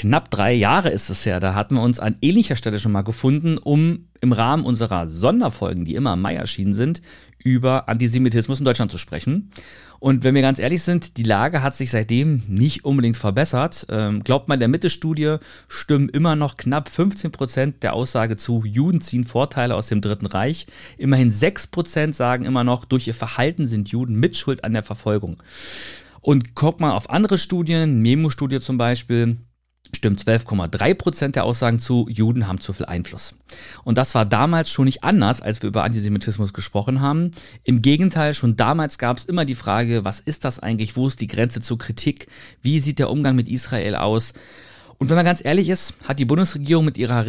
knapp 3 Jahre ist es her, da hatten wir uns an ähnlicher Stelle schon mal gefunden, um im Rahmen unserer Sonderfolgen, die immer im Mai erschienen sind, über Antisemitismus in Deutschland zu sprechen. Und wenn wir ganz ehrlich sind, die Lage hat sich seitdem nicht unbedingt verbessert. Glaubt man der Mitte-Studie, stimmen immer noch knapp 15% der Aussage zu, Juden ziehen Vorteile aus dem Dritten Reich. Immerhin 6% sagen immer noch, durch ihr Verhalten sind Juden mitschuld an der Verfolgung. Und guckt man auf andere Studien, Memo-Studie zum Beispiel, stimmt 12,3% der Aussagen zu, Juden haben zu viel Einfluss. Und das war damals schon nicht anders, als wir über Antisemitismus gesprochen haben. Im Gegenteil, schon damals gab es immer die Frage, was ist das eigentlich, wo ist die Grenze zur Kritik, wie sieht der Umgang mit Israel aus? Und wenn man ganz ehrlich ist, hat die Bundesregierung mit ihrer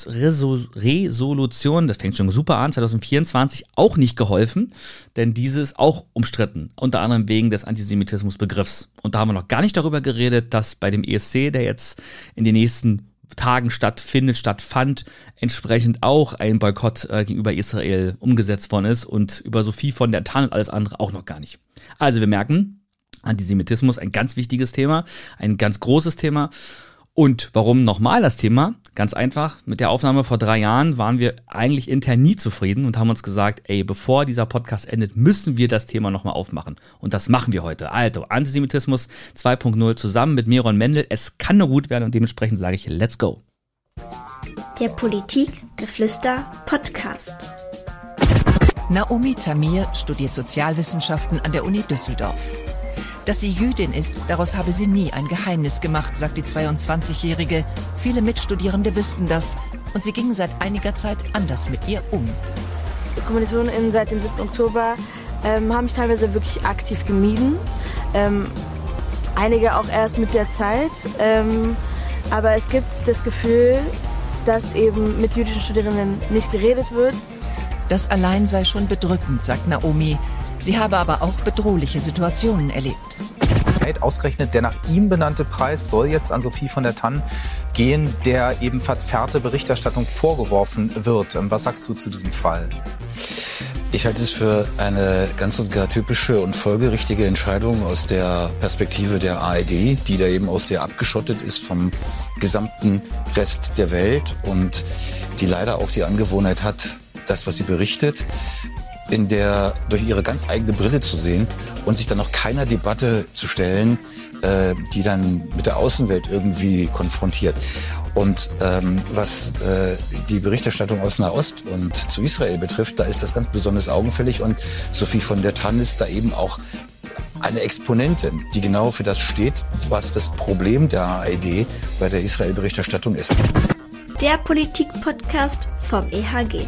Resolution, das fängt schon super an, 2024 auch nicht geholfen, denn diese ist auch umstritten, unter anderem wegen des Antisemitismusbegriffs. Und da haben wir noch gar nicht darüber geredet, dass bei dem ESC, der jetzt in den nächsten Tagen stattfand, entsprechend auch ein Boykott gegenüber Israel umgesetzt worden ist und über Sophie von der Tann und alles andere auch noch gar nicht. Also wir merken, Antisemitismus ein ganz wichtiges Thema, ein ganz großes Thema. Und warum nochmal das Thema? Ganz einfach, mit der Aufnahme vor 3 Jahren waren wir eigentlich intern nie zufrieden und haben uns gesagt, ey, bevor dieser Podcast endet, müssen wir das Thema nochmal aufmachen. Und das machen wir heute. Also, Antisemitismus 2.0 zusammen mit Meron Mendel. Es kann nur gut werden und dementsprechend sage ich, let's go. Der Politik-Geflüster Podcast. Naomi Tamir studiert Sozialwissenschaften an der Uni Düsseldorf. Dass sie Jüdin ist, daraus habe sie nie ein Geheimnis gemacht, sagt die 22-Jährige. Viele Mitstudierende wüssten das und sie gingen seit einiger Zeit anders mit ihr um. KommilitonInnen seit dem 7. Oktober haben mich teilweise wirklich aktiv gemieden. Einige auch erst mit der Zeit. Aber es gibt das Gefühl, dass eben mit jüdischen Studierenden nicht geredet wird. Das allein sei schon bedrückend, sagt Naomi. Sie habe aber auch bedrohliche Situationen erlebt. Ausgerechnet der nach ihm benannte Preis soll jetzt an Sophie von der Tann gehen, der eben verzerrte Berichterstattung vorgeworfen wird. Was sagst du zu diesem Fall? Ich halte es für eine ganz und gar typische und folgerichtige Entscheidung aus der Perspektive der ARD, die da eben auch sehr abgeschottet ist vom gesamten Rest der Welt und die leider auch die Angewohnheit hat, das, was sie berichtet, durch ihre ganz eigene Brille zu sehen und sich dann noch keiner Debatte zu stellen, die dann mit der Außenwelt irgendwie konfrontiert. Und was die Berichterstattung aus Nahost und zu Israel betrifft, da ist das ganz besonders augenfällig und Sophie von der Tann ist da eben auch eine Exponentin, die genau für das steht, was das Problem der ARD bei der Israel-Berichterstattung ist. Der Politik-Podcast vom EHG.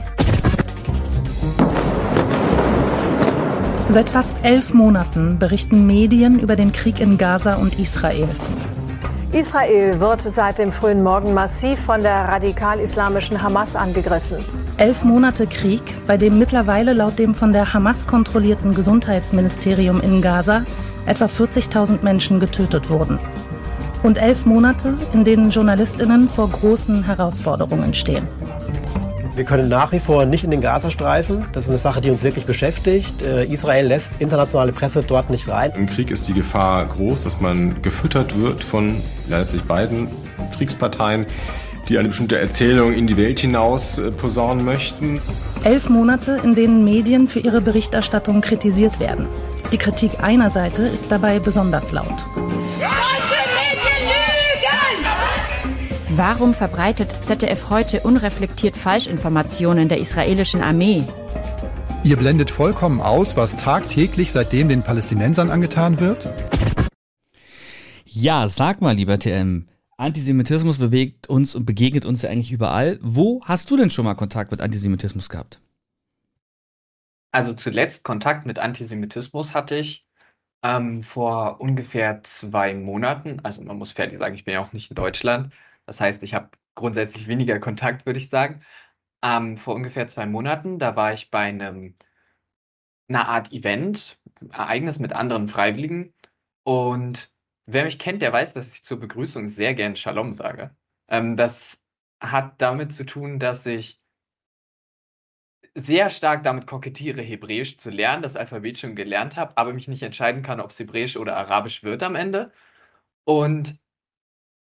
Seit fast 11 Monaten berichten Medien über den Krieg in Gaza und Israel. Israel wird seit dem frühen Morgen massiv von der radikal-islamischen Hamas angegriffen. 11 Monate Krieg, bei dem mittlerweile laut dem von der Hamas kontrollierten Gesundheitsministerium in Gaza etwa 40.000 Menschen getötet wurden. Und 11 Monate, in denen JournalistInnen vor großen Herausforderungen stehen. Wir können nach wie vor nicht in den Gazastreifen. Das ist eine Sache, die uns wirklich beschäftigt. Israel lässt internationale Presse dort nicht rein. Im Krieg ist die Gefahr groß, dass man gefüttert wird von letztlich beiden Kriegsparteien, die eine bestimmte Erzählung in die Welt hinaus posaunen möchten. 11 Monate, in denen Medien für ihre Berichterstattung kritisiert werden. Die Kritik einer Seite ist dabei besonders laut. Warum verbreitet ZDF heute unreflektiert Falschinformationen der israelischen Armee? Ihr blendet vollkommen aus, was tagtäglich seitdem den Palästinensern angetan wird? Ja, sag mal, lieber TM, Antisemitismus bewegt uns und begegnet uns ja eigentlich überall. Wo hast du denn schon mal Kontakt mit Antisemitismus gehabt? Also zuletzt Kontakt mit Antisemitismus hatte ich vor ungefähr 2 Monaten. Also man muss fairlich sagen, ich bin ja auch nicht in Deutschland. Das heißt, ich habe grundsätzlich weniger Kontakt, würde ich sagen. Vor ungefähr 2 Monaten, da war ich bei einer Art Event, Ereignis mit anderen Freiwilligen. Und wer mich kennt, der weiß, dass ich zur Begrüßung sehr gern Shalom sage. Das hat damit zu tun, dass ich sehr stark damit kokettiere, Hebräisch zu lernen, das Alphabet schon gelernt habe, aber mich nicht entscheiden kann, ob es Hebräisch oder Arabisch wird am Ende. Und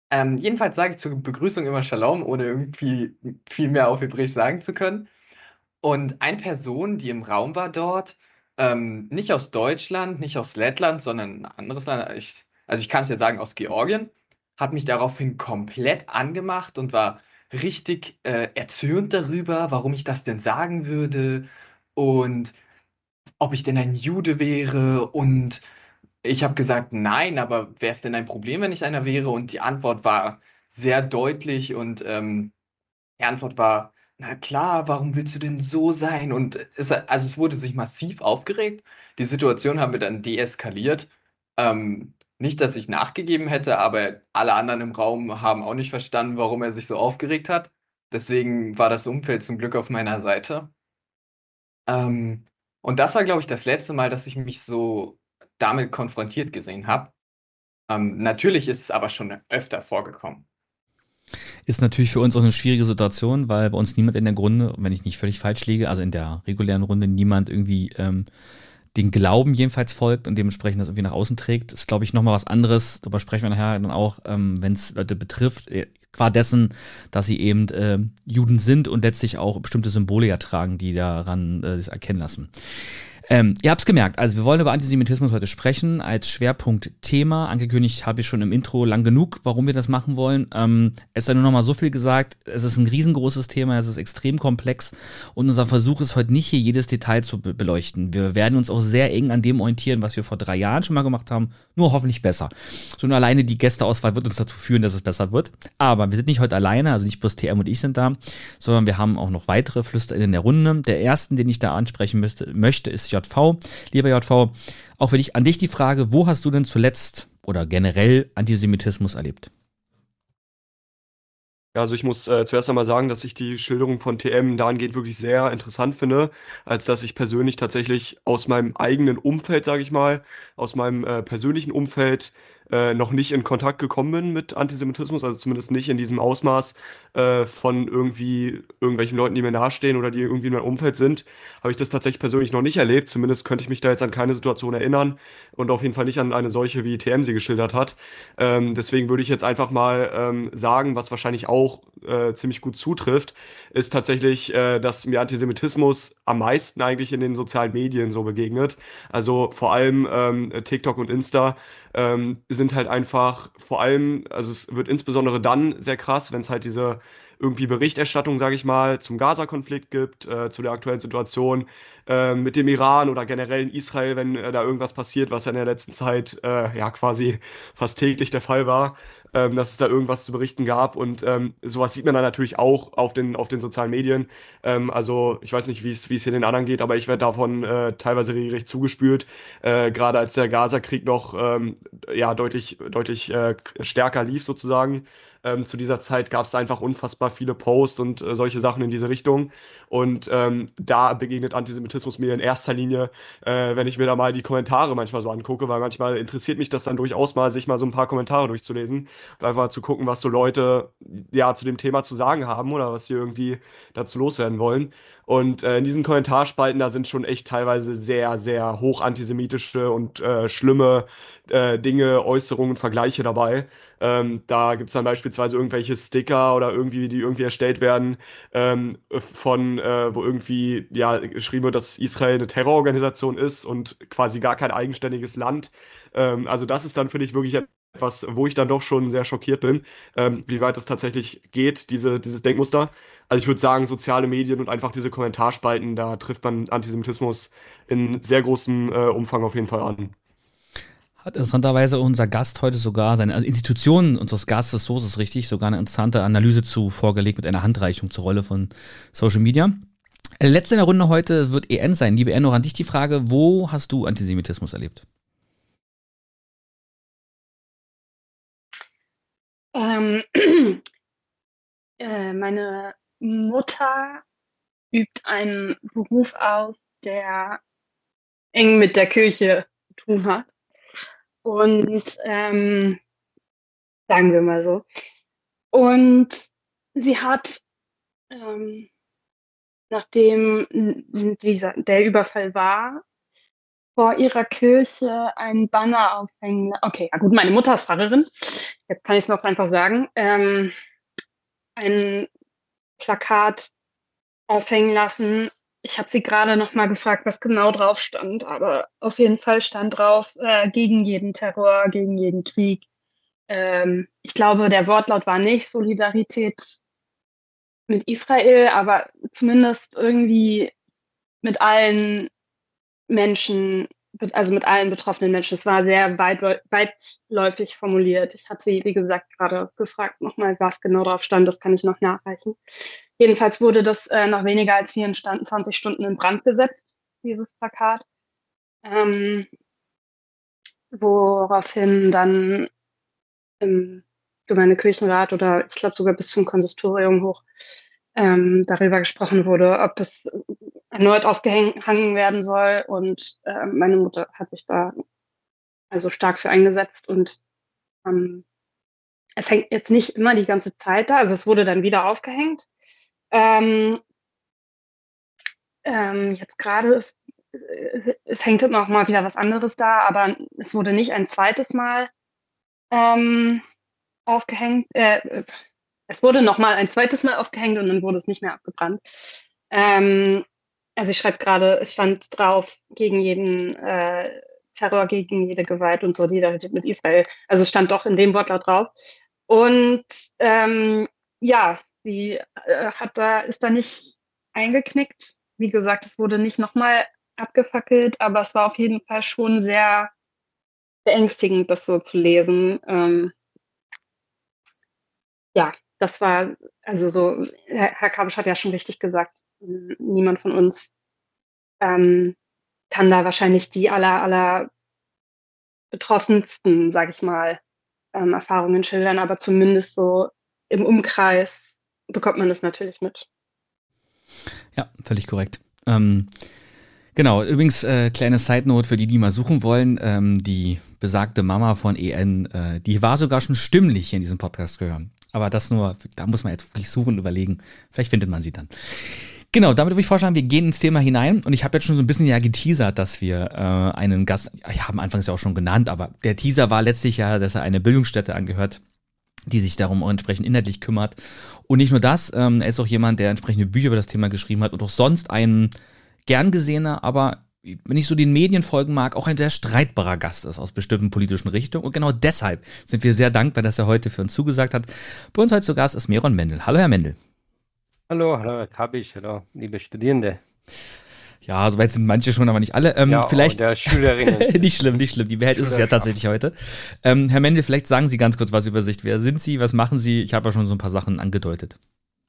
Jedenfalls sage ich zur Begrüßung immer Shalom, ohne irgendwie viel mehr auf Hebräisch sagen zu können. Und eine Person, die im Raum war dort, nicht aus Deutschland, nicht aus Lettland, sondern ein anderes Land, also ich kann es ja sagen, aus Georgien, hat mich daraufhin komplett angemacht und war richtig erzürnt darüber, warum ich das denn sagen würde und ob ich denn ein Jude wäre. Und ich habe gesagt, nein, aber wäre es denn ein Problem, wenn ich einer wäre? Und die Antwort war sehr deutlich und die Antwort war, na klar, warum willst du denn so sein? Und es wurde sich massiv aufgeregt. Die Situation haben wir dann deeskaliert. Nicht, dass ich nachgegeben hätte, aber alle anderen im Raum haben auch nicht verstanden, warum er sich so aufgeregt hat. Deswegen war das Umfeld zum Glück auf meiner Seite. Ähm, und das war, glaube ich, das letzte Mal, dass ich mich so damit konfrontiert gesehen habe. Natürlich ist es aber schon öfter vorgekommen. Ist natürlich für uns auch eine schwierige Situation, weil bei uns niemand in der Runde, wenn ich nicht völlig falsch liege, also in der regulären Runde niemand irgendwie den Glauben jedenfalls folgt und dementsprechend das irgendwie nach außen trägt. Ist, glaube ich, nochmal was anderes. Darüber sprechen wir nachher dann auch, wenn es Leute betrifft, qua dessen, dass sie eben Juden sind und letztlich auch bestimmte Symbole ja tragen, die daran sich erkennen lassen. Ihr habt es gemerkt, also wir wollen über Antisemitismus heute sprechen, als Schwerpunktthema. Angekündigt habe ich schon im Intro lang genug, warum wir das machen wollen. Es sei nur noch mal so viel gesagt, es ist ein riesengroßes Thema, es ist extrem komplex und unser Versuch ist heute nicht hier jedes Detail zu beleuchten. Wir werden uns auch sehr eng an dem orientieren, was wir vor 3 Jahren schon mal gemacht haben, nur hoffentlich besser. So nur alleine die Gästeauswahl wird uns dazu führen, dass es besser wird. Aber wir sind nicht heute alleine, also nicht bloß TM und ich sind da, sondern wir haben auch noch weitere FlüsterInnen in der Runde. Der ersten, den ich da ansprechen möchte, ist JV. Lieber JV, auch für dich, an dich die Frage, wo hast du denn zuletzt oder generell Antisemitismus erlebt? Ja, also ich muss zuerst einmal sagen, dass ich die Schilderung von TM dahingehend wirklich sehr interessant finde, als dass ich persönlich tatsächlich aus meinem eigenen Umfeld, sage ich mal, aus meinem persönlichen Umfeld noch nicht in Kontakt gekommen bin mit Antisemitismus, also zumindest nicht in diesem Ausmaß von irgendwie irgendwelchen Leuten, die mir nahestehen oder die irgendwie in meinem Umfeld sind, habe ich das tatsächlich persönlich noch nicht erlebt. Zumindest könnte ich mich da jetzt an keine Situation erinnern und auf jeden Fall nicht an eine solche, wie TM sie geschildert hat. Deswegen würde ich jetzt einfach mal sagen, was wahrscheinlich auch ziemlich gut zutrifft, ist tatsächlich, dass mir Antisemitismus am meisten eigentlich in den sozialen Medien so begegnet. Also vor allem TikTok und Insta sind halt einfach vor allem, also es wird insbesondere dann sehr krass, wenn es halt diese irgendwie Berichterstattung, sage ich mal, zum Gaza-Konflikt gibt, zu der aktuellen Situation mit dem Iran oder generell in Israel, wenn da irgendwas passiert, was ja in der letzten Zeit ja quasi fast täglich der Fall war, dass es da irgendwas zu berichten gab und sowas sieht man dann natürlich auch auf den sozialen Medien. Also ich weiß nicht, wie es hier den anderen geht, aber ich werde davon teilweise regelrecht zugespült, gerade als der Gaza-Krieg noch ja deutlich stärker lief sozusagen. Zu dieser Zeit gab es einfach unfassbar viele Posts und solche Sachen in diese Richtung. Und da begegnet Antisemitismus mir in erster Linie, wenn ich mir da mal die Kommentare manchmal so angucke, weil manchmal interessiert mich das dann durchaus mal, sich mal so ein paar Kommentare durchzulesen und einfach mal zu gucken, was so Leute ja zu dem Thema zu sagen haben oder was sie irgendwie dazu loswerden wollen. Und in diesen Kommentarspalten, da sind schon echt teilweise sehr, sehr hoch antisemitische und schlimme Dinge, Äußerungen, Vergleiche dabei. Da gibt es dann beispielsweise irgendwelche Sticker oder irgendwie, die irgendwie erstellt werden, wo irgendwie ja geschrieben wird, dass Israel eine Terrororganisation ist und quasi gar kein eigenständiges Land. Also das ist dann, finde ich, wirklich etwas, wo ich dann doch schon sehr schockiert bin, wie weit das tatsächlich geht, dieses Denkmuster. Also ich würde sagen, soziale Medien und einfach diese Kommentarspalten, da trifft man Antisemitismus in sehr großem Umfang auf jeden Fall an. Hat interessanterweise unser Gast heute sogar, seine Institution unseres Gastes, so ist es richtig, sogar eine interessante Analyse zu vorgelegt mit einer Handreichung zur Rolle von Social Media. Letzte in der Runde heute wird EN sein. Liebe EN, noch an dich die Frage, wo hast du Antisemitismus erlebt? Meine Mutter übt einen Beruf aus, der eng mit der Kirche zu tun hat. Und sagen wir mal so. Und sie hat, nachdem der Überfall war vor ihrer Kirche ein Banner aufhängen. Okay, ja gut, meine Mutter ist Pfarrerin. Jetzt kann ich es noch einfach sagen. Ein Plakat aufhängen lassen. Ich habe sie gerade noch mal gefragt, was genau drauf stand, aber auf jeden Fall stand drauf, gegen jeden Terror, gegen jeden Krieg. Ich glaube, der Wortlaut war nicht Solidarität mit Israel, aber zumindest irgendwie mit allen Menschen, also mit allen betroffenen Menschen. Es war sehr weitläufig formuliert. Ich habe sie, wie gesagt, gerade gefragt nochmal, was genau drauf stand. Das kann ich noch nachreichen. Jedenfalls wurde das nach weniger als 24 Stunden in Brand gesetzt, dieses Plakat. Woraufhin dann im Gemeindekirchenrat oder ich glaube sogar bis zum Konsistorium hoch darüber gesprochen wurde, ob es erneut aufgehangen werden soll. Und meine Mutter hat sich da also stark für eingesetzt. Und es hängt jetzt nicht immer die ganze Zeit da. Also es wurde dann wieder aufgehängt. Jetzt gerade es hängt immer auch mal wieder was anderes da, aber es wurde nicht ein zweites Mal aufgehängt. Es wurde noch mal ein zweites Mal aufgehängt und dann wurde es nicht mehr abgebrannt. Also ich schreibe gerade, es stand drauf, gegen jeden Terror, gegen jede Gewalt und Solidarität mit Israel. Also es stand doch in dem Wortlaut drauf. Und ja, sie ist da nicht eingeknickt. Wie gesagt, es wurde nicht nochmal abgefackelt, aber es war auf jeden Fall schon sehr beängstigend, das so zu lesen. Ja, das war, also so, Herr Kabisch hat ja schon richtig gesagt, niemand von uns kann da wahrscheinlich die aller betroffensten, sag ich mal, Erfahrungen schildern, aber zumindest so im Umkreis bekommt man das natürlich mit. Ja, völlig korrekt. Genau, übrigens, kleine Side-Note für die, die mal suchen wollen, die besagte Mama von EN, die war sogar schon stimmlich hier in diesem Podcast gehören. Aber das nur, da muss man jetzt wirklich suchen und überlegen. Vielleicht findet man sie dann. Genau, damit würde ich vorschlagen, wir gehen ins Thema hinein. Und ich habe jetzt schon so ein bisschen ja geteasert, dass wir einen Gast, ich habe anfangs ja auch schon genannt, aber der Teaser war letztlich ja, dass er eine Bildungsstätte angehört, die sich darum auch entsprechend inhaltlich kümmert. Und nicht nur das, er ist auch jemand, der entsprechende Bücher über das Thema geschrieben hat und auch sonst ein gern gesehener, aber wenn ich so den Medien folgen mag, auch ein sehr streitbarer Gast ist aus bestimmten politischen Richtungen. Und genau deshalb sind wir sehr dankbar, dass er heute für uns zugesagt hat. Bei uns heute zu Gast ist Meron Mendel. Hallo, Herr Mendel. Hallo, Herr Kabisch, hallo, liebe Studierende. Ja, soweit sind manche schon, aber nicht alle. Ja, vielleicht der Schülerinnen. Nicht schlimm. Die Mehrheit ist es ja tatsächlich heute. Herr Mendel, vielleicht sagen Sie ganz kurz was über sich. Wer sind Sie? Was machen Sie? Ich habe ja schon so ein paar Sachen angedeutet.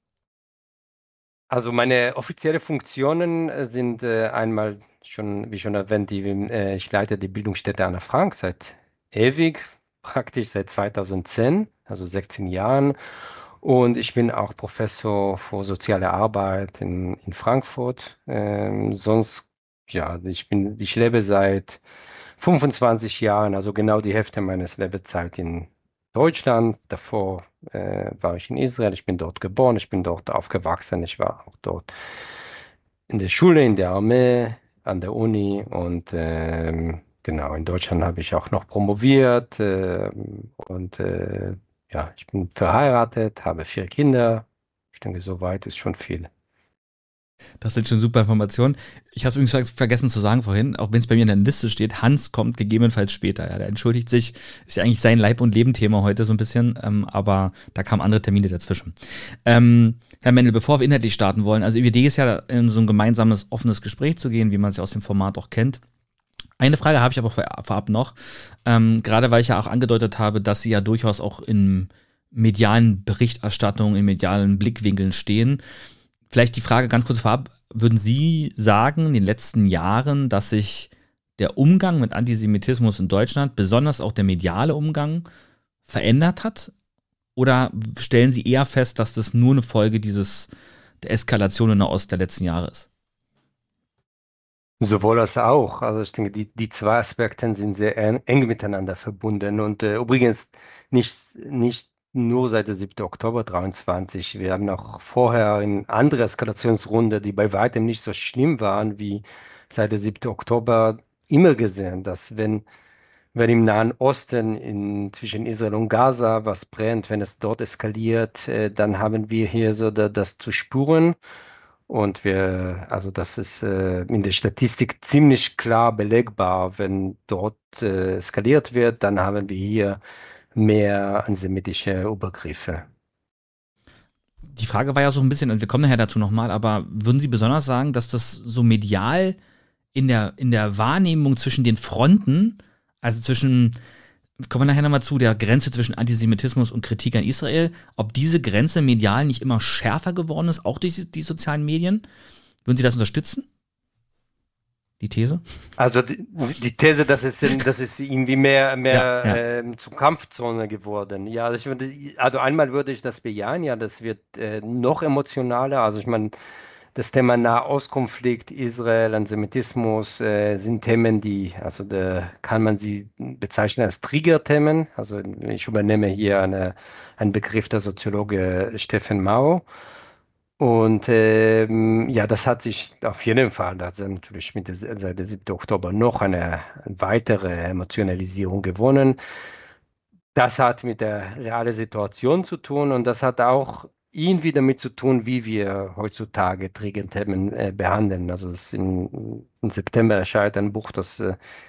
Also meine offiziellen Funktionen sind einmal schon, wie schon erwähnt, ich leite die Bildungsstätte Anne Frank seit ewig, praktisch seit 2010, also 16 Jahren. Und ich bin auch Professor für soziale Arbeit in Frankfurt. Sonst, ja, ich lebe seit 25 Jahren, also genau die Hälfte meines Lebenszeit in Deutschland. Davor war ich in Israel, ich bin dort geboren, ich bin dort aufgewachsen, ich war auch dort in der Schule, in der Armee, an der Uni und genau, in Deutschland habe ich auch noch promoviert und ja, ich bin verheiratet, habe 4 Kinder. Ich denke, soweit ist schon viel. Das sind schon super Informationen. Ich habe es übrigens vergessen zu sagen vorhin, auch wenn es bei mir in der Liste steht, Hans kommt gegebenenfalls später. Ja, der entschuldigt sich, ist ja eigentlich sein Leib- und Leben-Thema heute so ein bisschen, aber da kamen andere Termine dazwischen. Herr Mendel, bevor wir inhaltlich starten wollen, also die Idee ist ja, in so ein gemeinsames, offenes Gespräch zu gehen, wie man es ja aus dem Format auch kennt. Eine Frage habe ich aber vorab noch, gerade weil ich ja auch angedeutet habe, dass Sie ja durchaus auch in medialen Berichterstattungen, in medialen Blickwinkeln stehen. Vielleicht die Frage ganz kurz vorab, würden Sie sagen, in den letzten Jahren, dass sich der Umgang mit Antisemitismus in Deutschland, besonders auch der mediale Umgang, verändert hat? Oder stellen Sie eher fest, dass das nur eine Folge der Eskalation in der Ost der letzten Jahre ist? Sowohl als auch. Also ich denke, die zwei Aspekte sind sehr eng miteinander verbunden. Und übrigens nicht nur seit der 7. Oktober 23. Wir haben auch vorher eine andere Eskalationsrunde, die bei weitem nicht so schlimm waren wie seit der 7. Oktober immer gesehen, dass wenn im Nahen Osten zwischen Israel und Gaza was brennt, wenn es dort eskaliert, dann haben wir hier so das zu spüren. Und also das ist in der Statistik ziemlich klar belegbar. Wenn dort eskaliert wird, dann haben wir hier mehr antisemitische Übergriffe. Die Frage war ja so ein bisschen, also wir kommen nachher dazu nochmal, aber würden Sie besonders sagen, dass das so medial in der Wahrnehmung zwischen den Fronten, also kommen wir nachher nochmal zu, der Grenze zwischen Antisemitismus und Kritik an Israel, ob diese Grenze medial nicht immer schärfer geworden ist, auch durch die sozialen Medien? Würden Sie das unterstützen? Die These? Also die These, das ist irgendwie mehr zur Kampfzone geworden. Ja, also einmal würde ich das bejahen, ja, das wird noch emotionaler. Also ich meine, das Thema Nahostkonflikt, Israel, Antisemitismus sind Themen, da kann man sie bezeichnen als Triggerthemen. Also ich übernehme hier einen Begriff der Soziologe Steffen Mau. Und das hat sich auf jeden Fall, das hat natürlich seit dem 7. Oktober noch eine weitere Emotionalisierung gewonnen. Das hat mit der realen Situation zu tun und das hat auch irgendwie damit zu tun, wie wir heutzutage Triggerthemen behandeln. Also im September erscheint ein Buch, das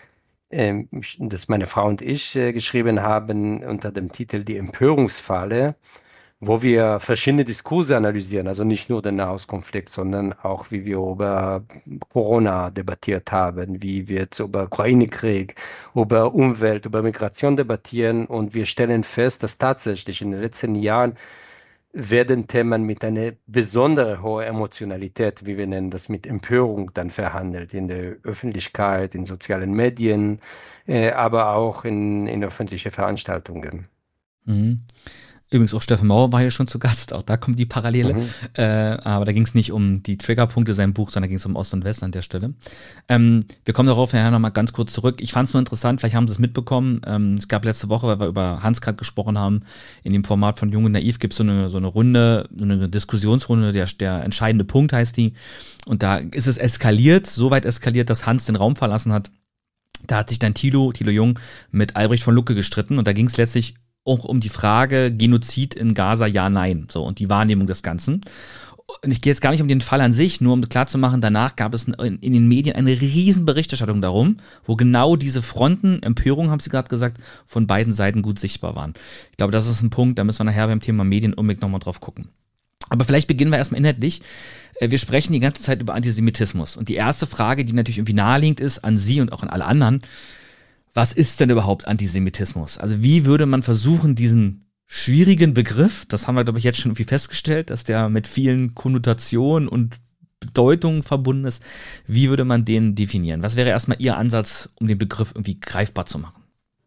meine Frau und ich geschrieben haben unter dem Titel Die Empörungsfalle, wo wir verschiedene Diskurse analysieren, also nicht nur den Nahostkonflikt, sondern auch, wie wir über Corona debattiert haben, wie wir jetzt über Ukraine-Krieg, über Umwelt, über Migration debattieren und wir stellen fest, dass tatsächlich in den letzten Jahren werden Themen mit einer besonderen hohen Emotionalität, wie wir nennen das, mit Empörung dann verhandelt, in der Öffentlichkeit, in sozialen Medien, aber auch in öffentlichen Veranstaltungen. Mhm. Übrigens auch Steffen Mauer war hier schon zu Gast, auch da kommt die Parallele. Aber da ging es nicht um die Triggerpunkte seinem Buch, sondern ging es um Ost und West an der Stelle. Wir kommen darauf nachher nochmal ganz kurz zurück. Ich fand es nur interessant, vielleicht haben Sie es mitbekommen. Es gab letzte Woche, weil wir über Hans gerade gesprochen haben, in dem Format von Jung und Naiv gibt es so eine Runde, so eine Diskussionsrunde, der entscheidende Punkt heißt die. Und da ist es eskaliert, so weit eskaliert, dass Hans den Raum verlassen hat. Da hat sich dann Thilo Jung mit Albrecht von Lucke gestritten und da ging es letztlich auch um die Frage Genozid in Gaza, ja, nein, so, und die Wahrnehmung des Ganzen. Und ich gehe jetzt gar nicht um den Fall an sich, nur um klarzumachen, danach gab es in den Medien eine riesen Berichterstattung darum, wo genau diese Fronten, Empörung, haben Sie gerade gesagt, von beiden Seiten gut sichtbar waren. Ich glaube, das ist ein Punkt, da müssen wir nachher beim Thema Medien unbedingt nochmal drauf gucken. Aber vielleicht beginnen wir erstmal inhaltlich. Wir sprechen die ganze Zeit über Antisemitismus. Und die erste Frage, die natürlich irgendwie naheliegend ist, an Sie und auch an alle anderen: Was ist denn überhaupt Antisemitismus? Also wie würde man versuchen, diesen schwierigen Begriff, das haben wir, glaube ich, jetzt schon irgendwie festgestellt, dass der mit vielen Konnotationen und Bedeutungen verbunden ist, wie würde man den definieren? Was wäre erstmal Ihr Ansatz, um den Begriff irgendwie greifbar zu machen?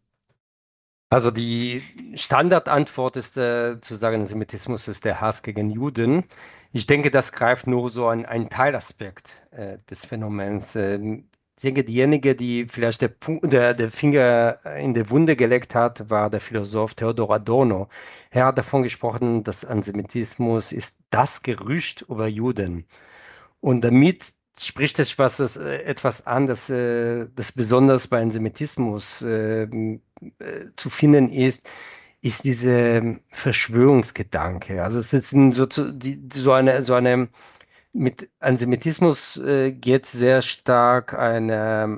Also die Standardantwort ist zu sagen, Antisemitismus ist der Hass gegen Juden. Ich denke, das greift nur so einen Teilaspekt des Phänomens. Ich denke, diejenige, die vielleicht der Finger in die Wunde gelegt hat, war der Philosoph Theodor Adorno. Er hat davon gesprochen, dass Antisemitismus ist das Gerücht über Juden. Und damit spricht es etwas an, das besonders bei Antisemitismus zu finden ist diese Verschwörungsgedanke. Also es ist so eine mit Antisemitismus geht sehr stark eine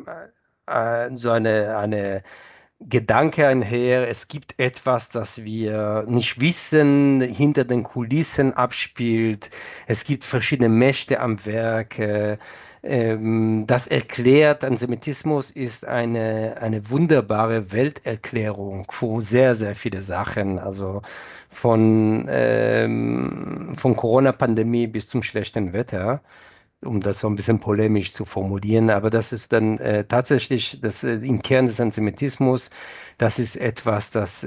Gedanke einher, es gibt etwas, das wir nicht wissen, hinter den Kulissen abspielt. Es gibt verschiedene Mächte am Werk. Das erklärt, Antisemitismus ist eine wunderbare Welterklärung für sehr, sehr viele Sachen. Also von Corona-Pandemie bis zum schlechten Wetter, um das so ein bisschen polemisch zu formulieren. Aber das ist dann tatsächlich im Kern des Antisemitismus, das ist etwas, das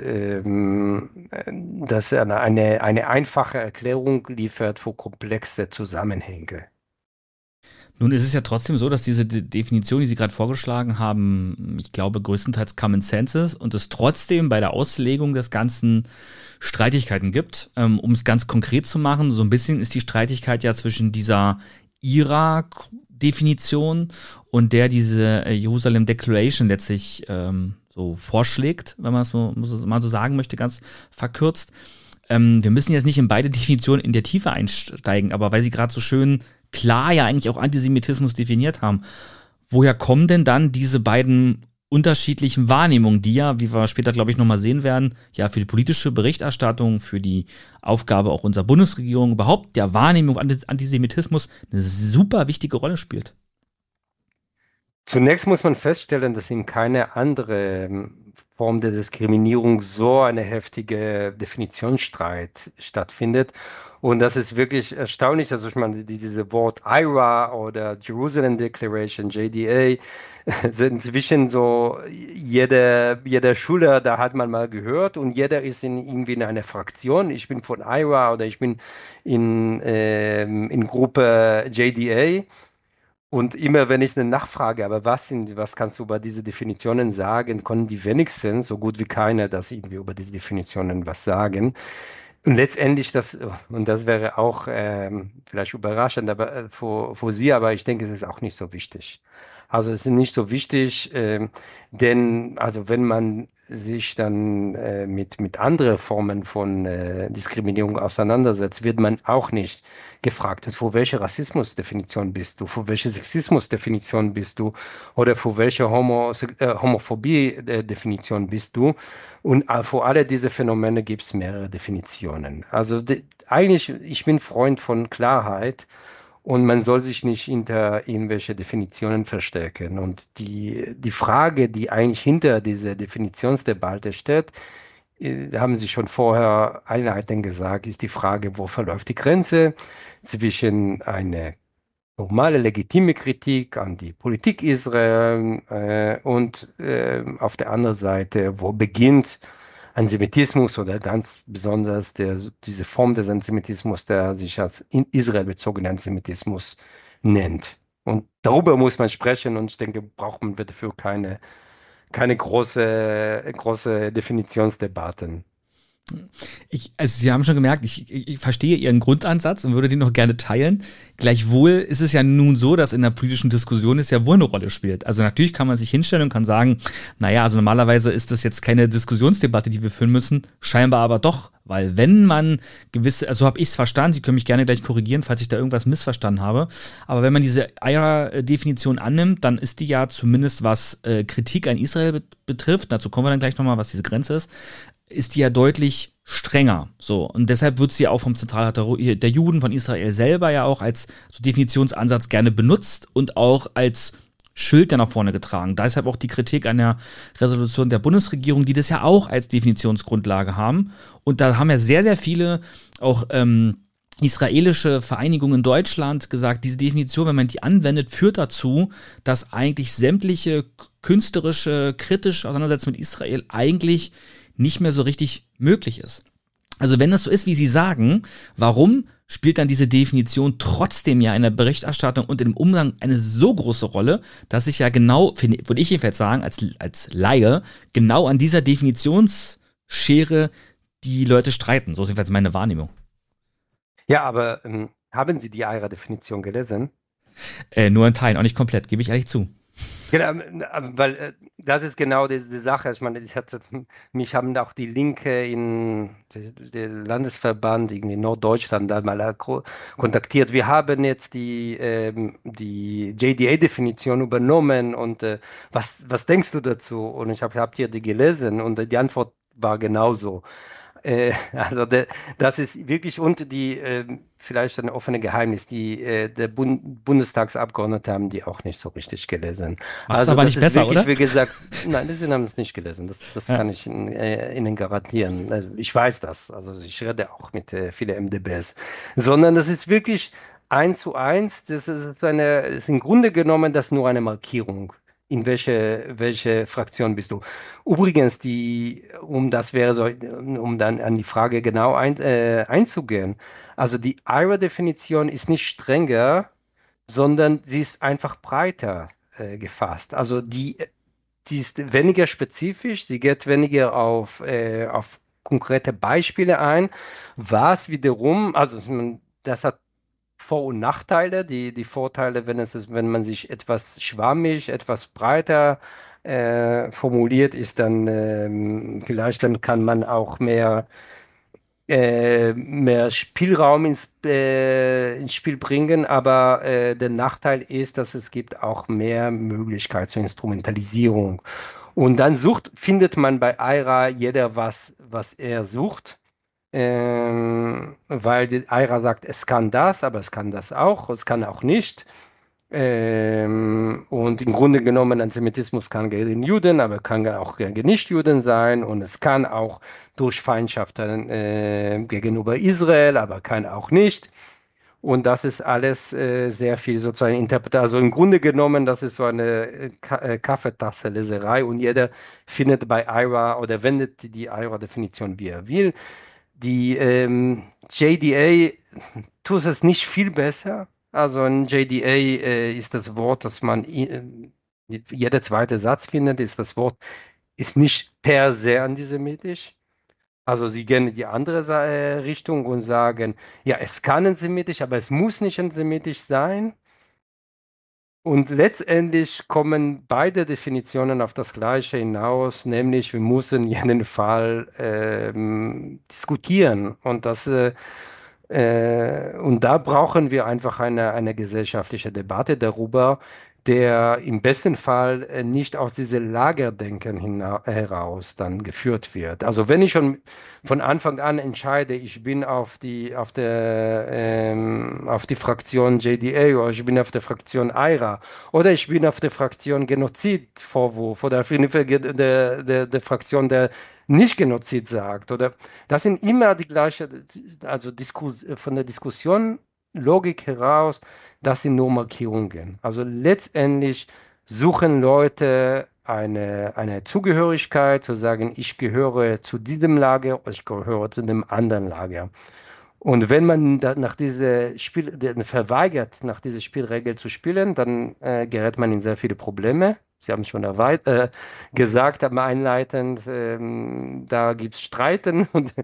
eine einfache Erklärung liefert für komplexe Zusammenhänge. Nun ist es ja trotzdem so, dass diese Definition, die Sie gerade vorgeschlagen haben, ich glaube größtenteils Common Sense ist und es trotzdem bei der Auslegung des Ganzen Streitigkeiten gibt. Um es ganz konkret zu machen, so ein bisschen ist die Streitigkeit ja zwischen dieser IRA, Definition und der diese Jerusalem Declaration letztlich so vorschlägt, wenn man es mal so sagen möchte, ganz verkürzt. Wir müssen jetzt nicht in beide Definitionen in der Tiefe einsteigen, aber weil Sie gerade so schön klar ja eigentlich auch Antisemitismus definiert haben, woher kommen denn dann diese beiden unterschiedlichen Wahrnehmungen, die ja, wie wir später, glaube ich, nochmal sehen werden, ja für die politische Berichterstattung, für die Aufgabe auch unserer Bundesregierung, überhaupt der Wahrnehmung von Antisemitismus eine super wichtige Rolle spielt? Zunächst muss man feststellen, dass in keine andere Form der Diskriminierung so eine heftige Definitionsstreit stattfindet. Und das ist wirklich erstaunlich. Also ich meine, diese Wort IRA oder Jerusalem Declaration, JDA, sind inzwischen so, jeder Schüler, da hat man mal gehört und jeder ist irgendwie in einer Fraktion. Ich bin von IRA oder ich bin in Gruppe JDA. Und immer wenn ich eine Nachfrage, aber was kannst du über diese Definitionen sagen, können die wenigsten, so gut wie keiner, das irgendwie über diese Definitionen was sagen. Und letztendlich und das wäre auch vielleicht überraschend aber, für Sie, aber ich denke, es ist auch nicht so wichtig. Also es ist nicht so wichtig, denn also wenn man sich dann mit anderen Formen von Diskriminierung auseinandersetzt, wird man auch nicht gefragt, für welche Rassismusdefinition bist du, für welche Sexismusdefinition bist du oder für welche Homophobie-Definition bist du. Und für alle diese Phänomene gibt es mehrere Definitionen. Also eigentlich, ich bin Freund von Klarheit. Und man soll sich nicht hinter irgendwelche Definitionen verstecken. Und die Frage, die eigentlich hinter dieser Definitionsdebatte steht, haben Sie schon vorher einleitend gesagt, ist die Frage, wo verläuft die Grenze zwischen einer normale, legitime Kritik an die Politik Israel und auf der anderen Seite, wo beginnt Antisemitismus oder ganz besonders diese Form des Antisemitismus, der sich als in Israel bezogenen Antisemitismus nennt. Und darüber muss man sprechen und ich denke, braucht man dafür keine große Definitionsdebatten. Also Sie haben schon gemerkt, ich verstehe Ihren Grundansatz und würde den noch gerne teilen. Gleichwohl ist es ja nun so, dass in der politischen Diskussion es ja wohl eine Rolle spielt. Also natürlich kann man sich hinstellen und kann sagen, naja, also normalerweise ist das jetzt keine Diskussionsdebatte, die wir führen müssen, scheinbar aber doch, weil wenn man gewisse, also habe ich es verstanden, Sie können mich gerne gleich korrigieren, falls ich da irgendwas missverstanden habe, aber wenn man diese IRA-Definition annimmt, dann ist die ja zumindest, was Kritik an Israel betrifft, dazu kommen wir dann gleich nochmal, was diese Grenze ist die ja deutlich strenger. So. Und deshalb wird sie ja auch vom Zentralrat der Juden von Israel selber ja auch als so Definitionsansatz gerne benutzt und auch als Schild ja nach vorne getragen. Deshalb auch die Kritik an der Resolution der Bundesregierung, die das ja auch als Definitionsgrundlage haben. Und da haben ja sehr, sehr viele auch israelische Vereinigungen in Deutschland gesagt, diese Definition, wenn man die anwendet, führt dazu, dass eigentlich sämtliche künstlerische, kritische Auseinandersetzung mit Israel eigentlich nicht mehr so richtig möglich ist. Also wenn das so ist, wie Sie sagen, warum spielt dann diese Definition trotzdem ja in der Berichterstattung und im Umgang eine so große Rolle, dass sich ja genau, würde ich jedenfalls sagen, als Laie, genau an dieser Definitionsschere die Leute streiten. So ist jedenfalls meine Wahrnehmung. Ja, aber haben Sie die IRA-Definition gelesen? Nur in Teilen, auch nicht komplett, gebe ich ehrlich zu. Genau, weil das ist genau die Sache. Ich meine, mich haben auch die Linke in der Landesverband irgendwie in Norddeutschland da mal kontaktiert. Wir haben jetzt die JDA-Definition übernommen und was denkst du dazu? Und ich habt ihr die gelesen und die Antwort war genauso. Also das ist wirklich und vielleicht ein offenes Geheimnis, der Bundestagsabgeordnete haben die auch nicht so richtig gelesen. Macht's also aber nicht besser, wirklich, oder? Wie gesagt, nein, sie haben es nicht gelesen. Das kann ich Ihnen garantieren. Also ich weiß das. Also ich rede auch mit vielen MdBs. Sondern das ist wirklich 1:1. Das ist im Grunde genommen das nur eine Markierung. In welche Fraktion bist du? Übrigens, um dann an die Frage genau einzugehen, also die IRA-Definition ist nicht strenger, sondern sie ist einfach breiter gefasst. Also die ist weniger spezifisch, sie geht weniger auf konkrete Beispiele ein, was wiederum, also das hat Vor- und Nachteile. Die Vorteile, wenn man sich etwas schwammig, etwas breiter formuliert, ist dann vielleicht dann kann man auch mehr Spielraum ins Spiel bringen, aber der Nachteil ist, dass es gibt auch mehr Möglichkeit zur Instrumentalisierung. Und dann findet man bei Aira jeder was er sucht. Weil die Aira sagt, es kann das, aber es kann das auch, es kann auch nicht. Und im Grunde genommen, Antisemitismus kann gegen Juden, aber kann auch gegen Nichtjuden sein. Und es kann auch durch Feindschaft gegenüber Israel, aber kann auch nicht. Und das ist alles sehr viel sozusagen Interpretation. Also im Grunde genommen, das ist so eine Kaffeetasse-Leserei und jeder findet bei Aira oder wendet die Aira-Definition, wie er will. Die JDA tut es nicht viel besser. Also in JDA ist das Wort, das man jeder zweite Satz findet, ist das Wort, ist nicht per se antisemitisch. Also sie gehen in die andere Richtung und sagen, ja, es kann antisemitisch, aber es muss nicht antisemitisch sein. Und letztendlich kommen beide Definitionen auf das Gleiche hinaus, nämlich wir müssen jeden Fall diskutieren. Und da brauchen wir einfach eine gesellschaftliche Debatte darüber, der im besten Fall nicht aus diesem Lagerdenken heraus dann geführt wird. Also wenn ich schon von Anfang an entscheide, ich bin auf die Fraktion JDA oder ich bin auf der Fraktion Aira oder ich bin auf der Fraktion Genozidvorwurf oder der Fraktion der nicht Genozid sagt. Oder das sind immer die gleiche, also von der Diskussion, Logik heraus, das sind nur Markierungen. Also letztendlich suchen Leute eine Zugehörigkeit, zu sagen, ich gehöre zu diesem Lager oder ich gehöre zu dem anderen Lager. Und wenn man nach dieser verweigert, nach dieser Spielregel zu spielen, dann gerät man in sehr viele Probleme. Sie haben schon gesagt, aber einleitend, da gibt es Streiten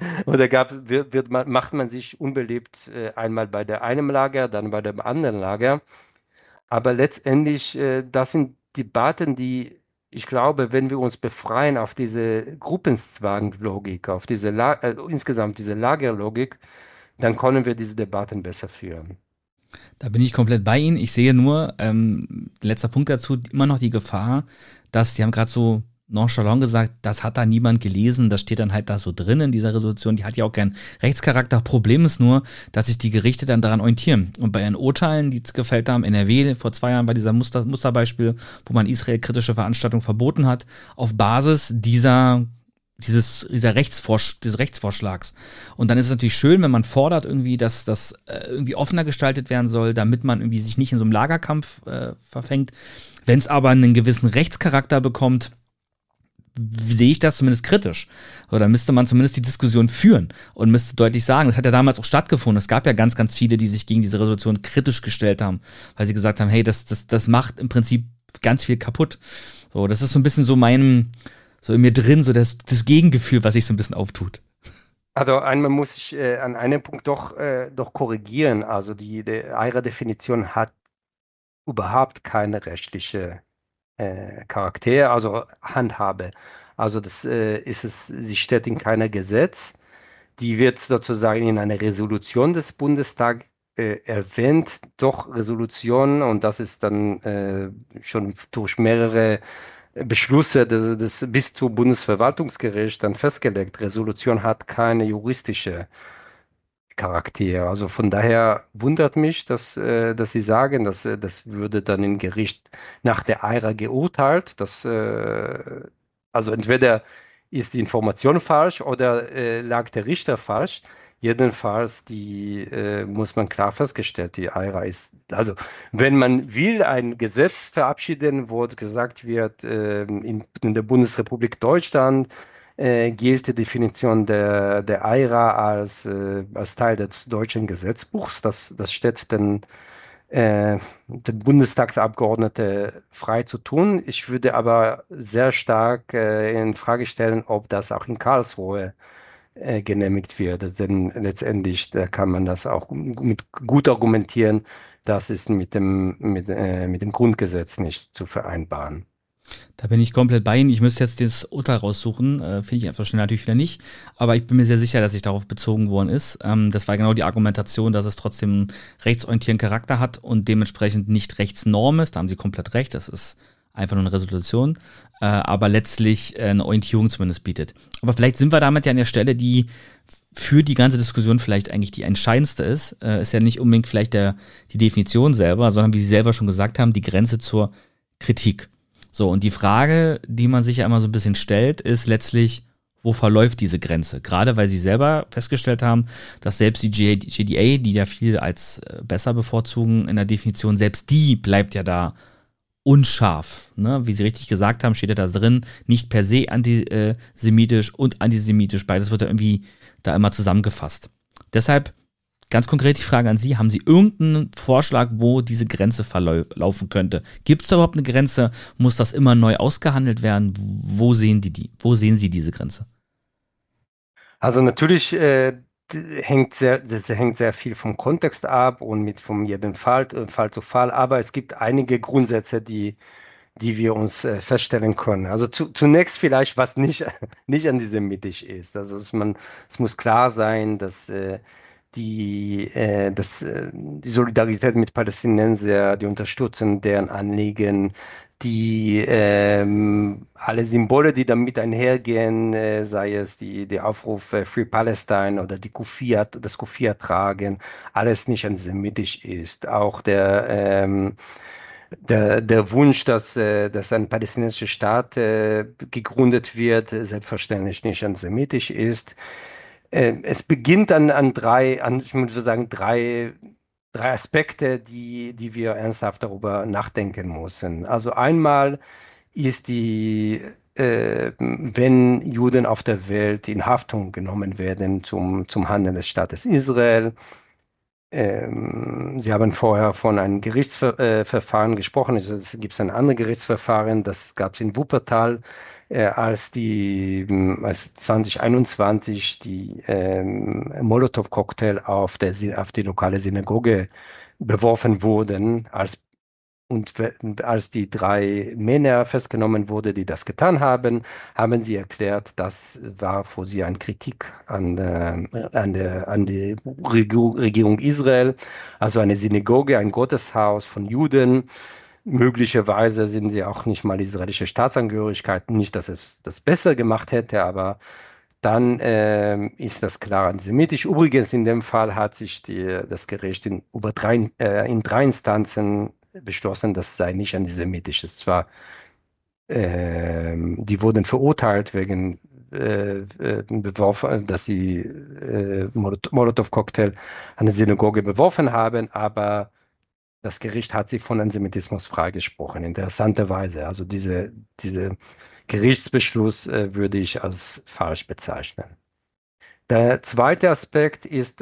macht man sich unbeliebt einmal bei der einen Lager, dann bei dem anderen Lager. Aber letztendlich, das sind Debatten, die ich glaube, wenn wir uns befreien auf diese Gruppenzwanglogik, auf insgesamt diese Lagerlogik, dann können wir diese Debatten besser führen. Da bin ich komplett bei Ihnen. Ich sehe nur, letzter Punkt dazu, immer noch die Gefahr, dass, Sie haben gerade so nonchalant gesagt, das hat da niemand gelesen, das steht dann halt da so drin in dieser Resolution, die hat ja auch keinen Rechtscharakter. Problem ist nur, dass sich die Gerichte dann daran orientieren. Und bei ihren Urteilen, die es gefällt haben, NRW vor 2 Jahren bei dieser Musterbeispiel, wo man Israel kritische Veranstaltungen verboten hat, auf Basis dieses Rechtsvorschlags. Und dann ist es natürlich schön, wenn man fordert irgendwie, dass das irgendwie offener gestaltet werden soll, damit man irgendwie sich nicht in so einem Lagerkampf verfängt. Wenn es aber einen gewissen Rechtscharakter bekommt, sehe ich das zumindest kritisch. Oder müsste man zumindest die Diskussion führen und müsste deutlich sagen, das hat ja damals auch stattgefunden. Es gab ja ganz, ganz viele, die sich gegen diese Resolution kritisch gestellt haben, weil sie gesagt haben, hey, das macht im Prinzip ganz viel kaputt. So, das ist so ein bisschen so in mir drin, so das Gegengefühl, was sich so ein bisschen auftut. Also einmal muss ich an einem Punkt doch korrigieren. Also die Aira-Definition hat überhaupt keine rechtliche Charakter, also Handhabe. Also sie steht in keinem Gesetz. Die wird sozusagen in einer Resolution des Bundestags erwähnt, doch Resolutionen, und das ist dann schon durch mehrere Beschlüsse bis zum Bundesverwaltungsgericht dann festgelegt. Resolution hat keine juristische Charakter. Also von daher wundert mich, dass Sie sagen, dass das würde dann im Gericht nach der Aira geurteilt. Also entweder ist die Information falsch oder lag der Richter falsch. Jedenfalls muss man klar festgestellt, die Aira ist, also wenn man will, ein Gesetz verabschieden, wo gesagt wird, in der Bundesrepublik Deutschland gilt die Definition der Aira als Teil des deutschen Gesetzbuchs. Das steht den Bundestagsabgeordneten frei zu tun. Ich würde aber sehr stark in Frage stellen, ob das auch in Karlsruhe genehmigt wird. Denn letztendlich da kann man das auch mit gut argumentieren, das ist mit dem Grundgesetz nicht zu vereinbaren. Da bin ich komplett bei Ihnen. Ich müsste jetzt das Urteil raussuchen. Finde ich einfach schnell natürlich wieder nicht. Aber ich bin mir sehr sicher, dass sich darauf bezogen worden ist. Das war genau die Argumentation, dass es trotzdem einen rechtsorientierten Charakter hat und dementsprechend nicht Rechtsnorm ist. Da haben Sie komplett recht. Das ist einfach nur eine Resolution. Aber letztlich eine Orientierung zumindest bietet. Aber vielleicht sind wir damit ja an der Stelle, die für die ganze Diskussion vielleicht eigentlich die entscheidendste ist. Ist ja nicht unbedingt vielleicht die Definition selber, sondern wie Sie selber schon gesagt haben, die Grenze zur Kritik. So, und die Frage, die man sich ja immer so ein bisschen stellt, ist letztlich, wo verläuft diese Grenze? Gerade weil Sie selber festgestellt haben, dass selbst die JDA, die ja viel als besser bevorzugen in der Definition, selbst die bleibt ja da unscharf. Ne? Wie Sie richtig gesagt haben, steht ja da drin, nicht per se antisemitisch und antisemitisch. Beides wird ja irgendwie da immer zusammengefasst. Deshalb ganz konkret die Frage an Sie, haben Sie irgendeinen Vorschlag, wo diese Grenze verlaufen könnte? Gibt es da überhaupt eine Grenze? Muss das immer neu ausgehandelt werden? Wo sehen Sie diese Grenze? Also natürlich das hängt sehr viel vom Kontext ab und von jedem Fall zu Fall, aber es gibt einige Grundsätze, die wir uns feststellen können. Also zunächst vielleicht, was nicht antisemitisch ist. Also es muss klar sein, dass die Solidarität mit Palästinenser, die Unterstützung deren Anliegen, alle Symbole, die damit einhergehen, sei es die Aufruf Free Palestine oder das Kufia tragen, alles nicht antisemitisch ist. Auch der Wunsch, dass ein palästinensischer Staat gegründet wird, selbstverständlich nicht antisemitisch ist. Es beginnt ich würde sagen, drei Aspekte, die wir ernsthaft darüber nachdenken müssen. Also einmal ist wenn Juden auf der Welt in Haftung genommen werden zum Handeln des Staates Israel. Sie haben vorher von einem Gerichtsverfahren gesprochen. Es gibt ein anderes Gerichtsverfahren, das gab es in Wuppertal, als 2021 die Molotow-Cocktail auf die lokale Synagoge beworfen wurden, als die 3 Männer festgenommen wurden, die das getan haben, haben sie erklärt, das war für sie eine Kritik an die Regierung Israel, also eine Synagoge, ein Gotteshaus von Juden. Möglicherweise sind sie auch nicht mal israelische Staatsangehörigkeit, nicht, dass es das besser gemacht hätte, aber dann ist das klar antisemitisch. Übrigens, in dem Fall hat sich das Gericht in 3 Instanzen beschlossen, das sei nicht antisemitisch. Die wurden verurteilt wegen beworfen, dass sie Molotow-Cocktail an der Synagoge beworfen haben, aber das Gericht hat sich von Antisemitismus freigesprochen, interessanterweise. Also diese Gerichtsbeschluss würde ich als falsch bezeichnen. Der zweite Aspekt ist,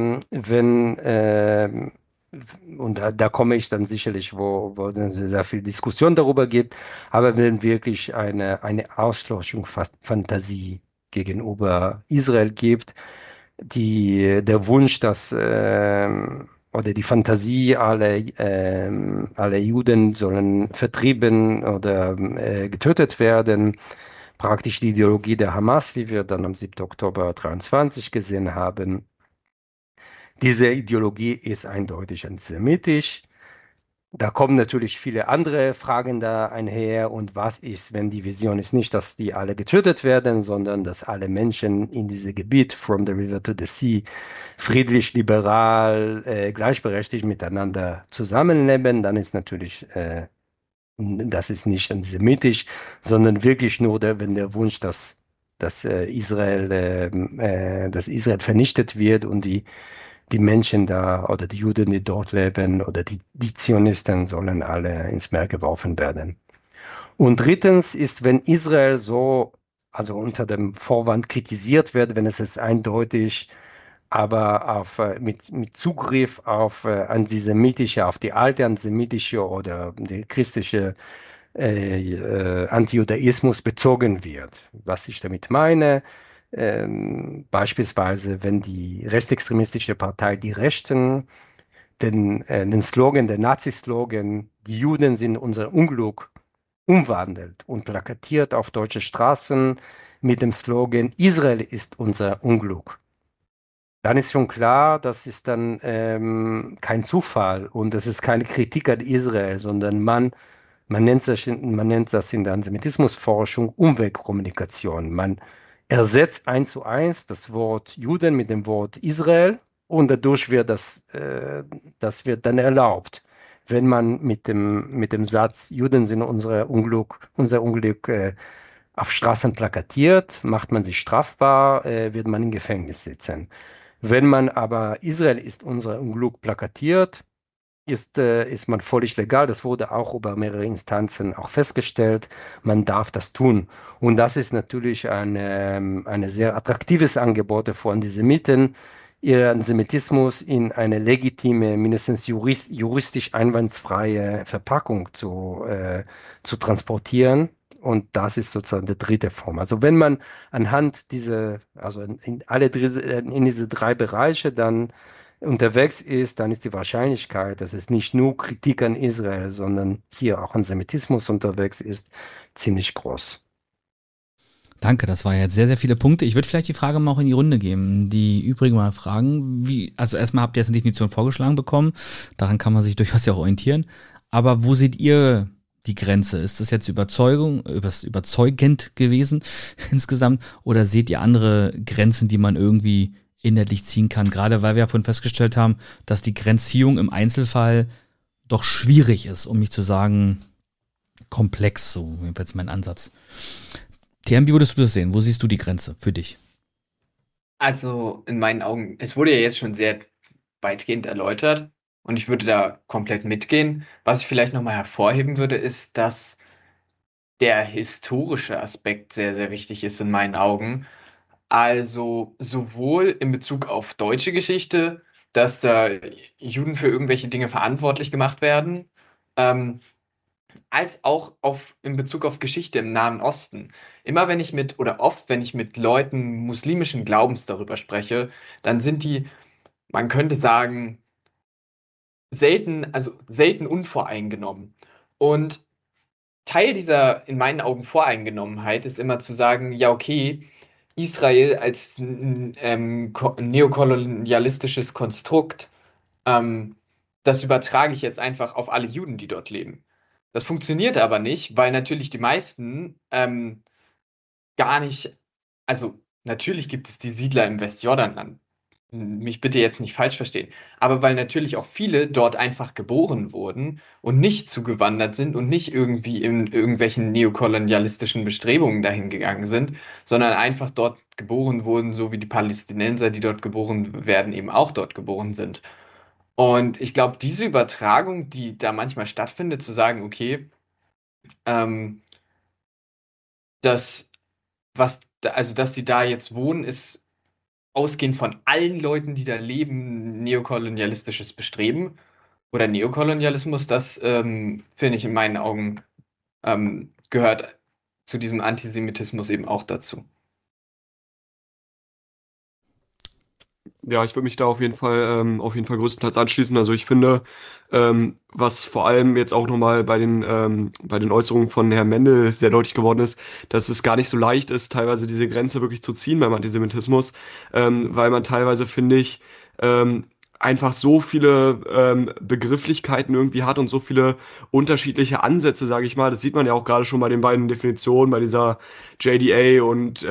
und da komme ich dann sicherlich, wo es sehr viel Diskussion darüber gibt, aber wenn wirklich eine Auslöschungsfantasie gegenüber Israel gibt, der Wunsch, dass oder die Fantasie, alle Juden sollen vertrieben oder getötet werden, praktisch die Ideologie der Hamas, wie wir dann am 7. Oktober 23 gesehen haben. Diese Ideologie ist eindeutig antisemitisch. Da kommen natürlich viele andere Fragen da einher. Und was ist, wenn die Vision ist nicht, dass die alle getötet werden, sondern dass alle Menschen in diesem Gebiet, from the river to the sea, friedlich, liberal, gleichberechtigt miteinander zusammenleben, dann ist natürlich, das ist nicht antisemitisch, sondern wirklich nur wenn der Wunsch, dass Israel vernichtet wird und die Menschen da oder die Juden, die dort leben oder die Zionisten sollen alle ins Meer geworfen werden. Und drittens ist, wenn Israel also unter dem Vorwand kritisiert wird, wenn es ist eindeutig, aber mit Zugriff auf auf die alte antisemitische oder die christliche Antijudaismus bezogen wird. Was ich damit meine, Beispielsweise, wenn die rechtsextremistische Partei Die Rechten den Slogan, der Nazi-Slogan, die Juden sind unser Unglück, umwandelt und plakatiert auf deutsche Straßen mit dem Slogan, Israel ist unser Unglück. Dann ist schon klar, das ist dann kein Zufall und das ist keine Kritik an Israel, sondern man nennt das in der Antisemitismusforschung Umweltkommunikation. Man ersetzt 1:1 das Wort Juden mit dem Wort Israel und dadurch wird das wird dann erlaubt. Wenn man mit dem Satz Juden sind unser Unglück auf Straßen plakatiert, macht man sich strafbar, wird man im Gefängnis sitzen. Wenn man aber Israel ist unser Unglück plakatiert, ist man völlig legal. Das wurde auch über mehrere Instanzen auch festgestellt. Man darf das tun. Und das ist natürlich ein sehr attraktives Angebot für Antisemiten, ihren Antisemitismus in eine legitime, mindestens juristisch einwandfreie Verpackung zu transportieren. Und das ist sozusagen die dritte Form. Also wenn man anhand also in diese drei Bereiche dann unterwegs ist, dann ist die Wahrscheinlichkeit, dass es nicht nur Kritik an Israel, sondern hier auch Antisemitismus unterwegs ist, ziemlich groß. Danke, das war jetzt sehr, sehr viele Punkte. Ich würde vielleicht die Frage mal auch in die Runde geben. Die übrigen mal fragen, also erstmal habt ihr jetzt eine Definition vorgeschlagen bekommen, daran kann man sich durchaus ja auch orientieren. Aber wo seht ihr die Grenze? Ist das jetzt überzeugend gewesen insgesamt oder seht ihr andere Grenzen, die man irgendwie inhaltlich ziehen kann? Gerade weil wir ja vorhin festgestellt haben, dass die Grenzziehung im Einzelfall doch schwierig ist, um nicht zu sagen komplex, so jedenfalls mein Ansatz. TM, wie würdest du das sehen? Wo siehst du die Grenze für dich? Also in meinen Augen, es wurde ja jetzt schon sehr weitgehend erläutert und ich würde da komplett mitgehen. Was ich vielleicht nochmal hervorheben würde, ist, dass der historische Aspekt sehr, sehr wichtig ist in meinen Augen. Also sowohl in Bezug auf deutsche Geschichte, dass da Juden für irgendwelche Dinge verantwortlich gemacht werden, ähm, als auch in Bezug auf Geschichte im Nahen Osten. Oft, wenn ich mit Leuten muslimischen Glaubens darüber spreche, dann sind die, man könnte sagen, selten unvoreingenommen. Und Teil dieser, in meinen Augen, Voreingenommenheit ist immer zu sagen, ja, okay, Israel als neokolonialistisches Konstrukt, das übertrage ich jetzt einfach auf alle Juden, die dort leben. Das funktioniert aber nicht, weil natürlich die meisten gar nicht, also natürlich gibt es die Siedler im Westjordanland, mich bitte jetzt nicht falsch verstehen, aber weil natürlich auch viele dort einfach geboren wurden und nicht zugewandert sind und nicht irgendwie in irgendwelchen neokolonialistischen Bestrebungen dahin gegangen sind, sondern einfach dort geboren wurden, so wie die Palästinenser, die dort geboren werden, eben auch dort geboren sind. Und ich glaube, diese Übertragung, die da manchmal stattfindet, zu sagen, okay, ähm, dass, also dass die da jetzt wohnen, ist ausgehend von allen Leuten, die da leben, neokolonialistisches Bestreben oder Neokolonialismus, das finde ich in meinen Augen gehört zu diesem Antisemitismus eben auch dazu. Ja, ich würde mich da auf jeden Fall größtenteils anschließen. Also ich finde, was vor allem jetzt auch nochmal bei den Äußerungen von Herrn Mendel sehr deutlich geworden ist, dass es gar nicht so leicht ist, teilweise diese Grenze wirklich zu ziehen beim Antisemitismus, weil man teilweise, finde ich, einfach so viele Begrifflichkeiten irgendwie hat und so viele unterschiedliche Ansätze, sage ich mal. Das sieht man ja auch gerade schon bei den beiden Definitionen, bei dieser JDA und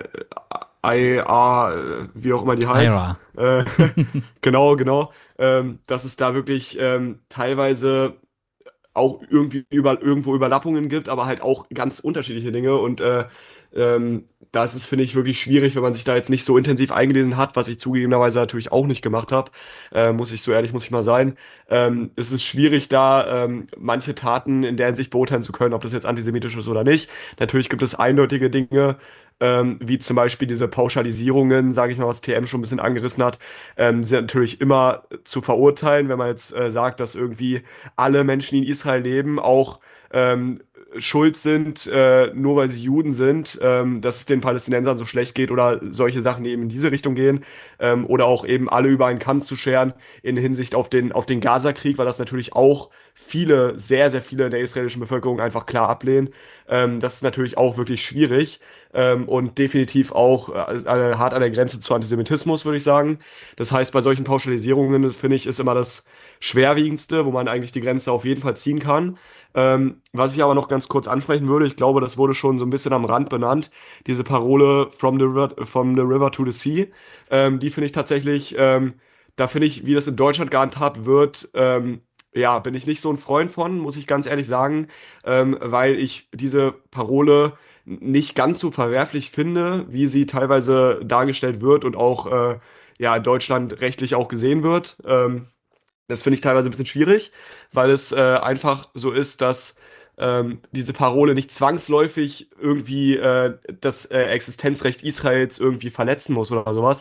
IR, wie auch immer die heißt. IRA. Genau. Dass es da wirklich teilweise auch irgendwo Überlappungen gibt, aber halt auch ganz unterschiedliche Dinge. Und da ist es, finde ich, wirklich schwierig, wenn man sich da jetzt nicht so intensiv eingelesen hat, was ich zugegebenerweise natürlich auch nicht gemacht habe. Muss ich mal sein. Es ist schwierig, da manche Taten in der Hinsicht beurteilen zu können, ob das jetzt antisemitisch ist oder nicht. Natürlich gibt es eindeutige Dinge, wie zum Beispiel diese Pauschalisierungen, sage ich mal, was TM schon ein bisschen angerissen hat, sind natürlich immer zu verurteilen, wenn man jetzt sagt, dass irgendwie alle Menschen, die in Israel leben, auch schuld sind, nur weil sie Juden sind, dass es den Palästinensern so schlecht geht oder solche Sachen, die eben in diese Richtung gehen. Oder auch eben alle über einen Kamm zu scheren in Hinsicht auf den Gaza-Krieg, weil das natürlich auch viele, sehr, sehr viele in der israelischen Bevölkerung einfach klar ablehnen. Das ist natürlich auch wirklich schwierig. Und definitiv auch hart an der Grenze zu Antisemitismus, würde ich sagen. Das heißt, bei solchen Pauschalisierungen, finde ich, ist immer das Schwerwiegendste, wo man eigentlich die Grenze auf jeden Fall ziehen kann. Was ich aber noch ganz kurz ansprechen würde, ich glaube, das wurde schon so ein bisschen am Rand benannt, diese Parole from the river to the sea, die finde ich tatsächlich, da finde ich, wie das in Deutschland gehandhabt wird, ja, bin ich nicht so ein Freund von, muss ich ganz ehrlich sagen, weil ich diese Parole nicht ganz so verwerflich finde, wie sie teilweise dargestellt wird und auch ja, in Deutschland rechtlich auch gesehen wird. Das finde ich teilweise ein bisschen schwierig, weil es einfach so ist, dass diese Parole nicht zwangsläufig irgendwie das Existenzrecht Israels irgendwie verletzen muss oder sowas.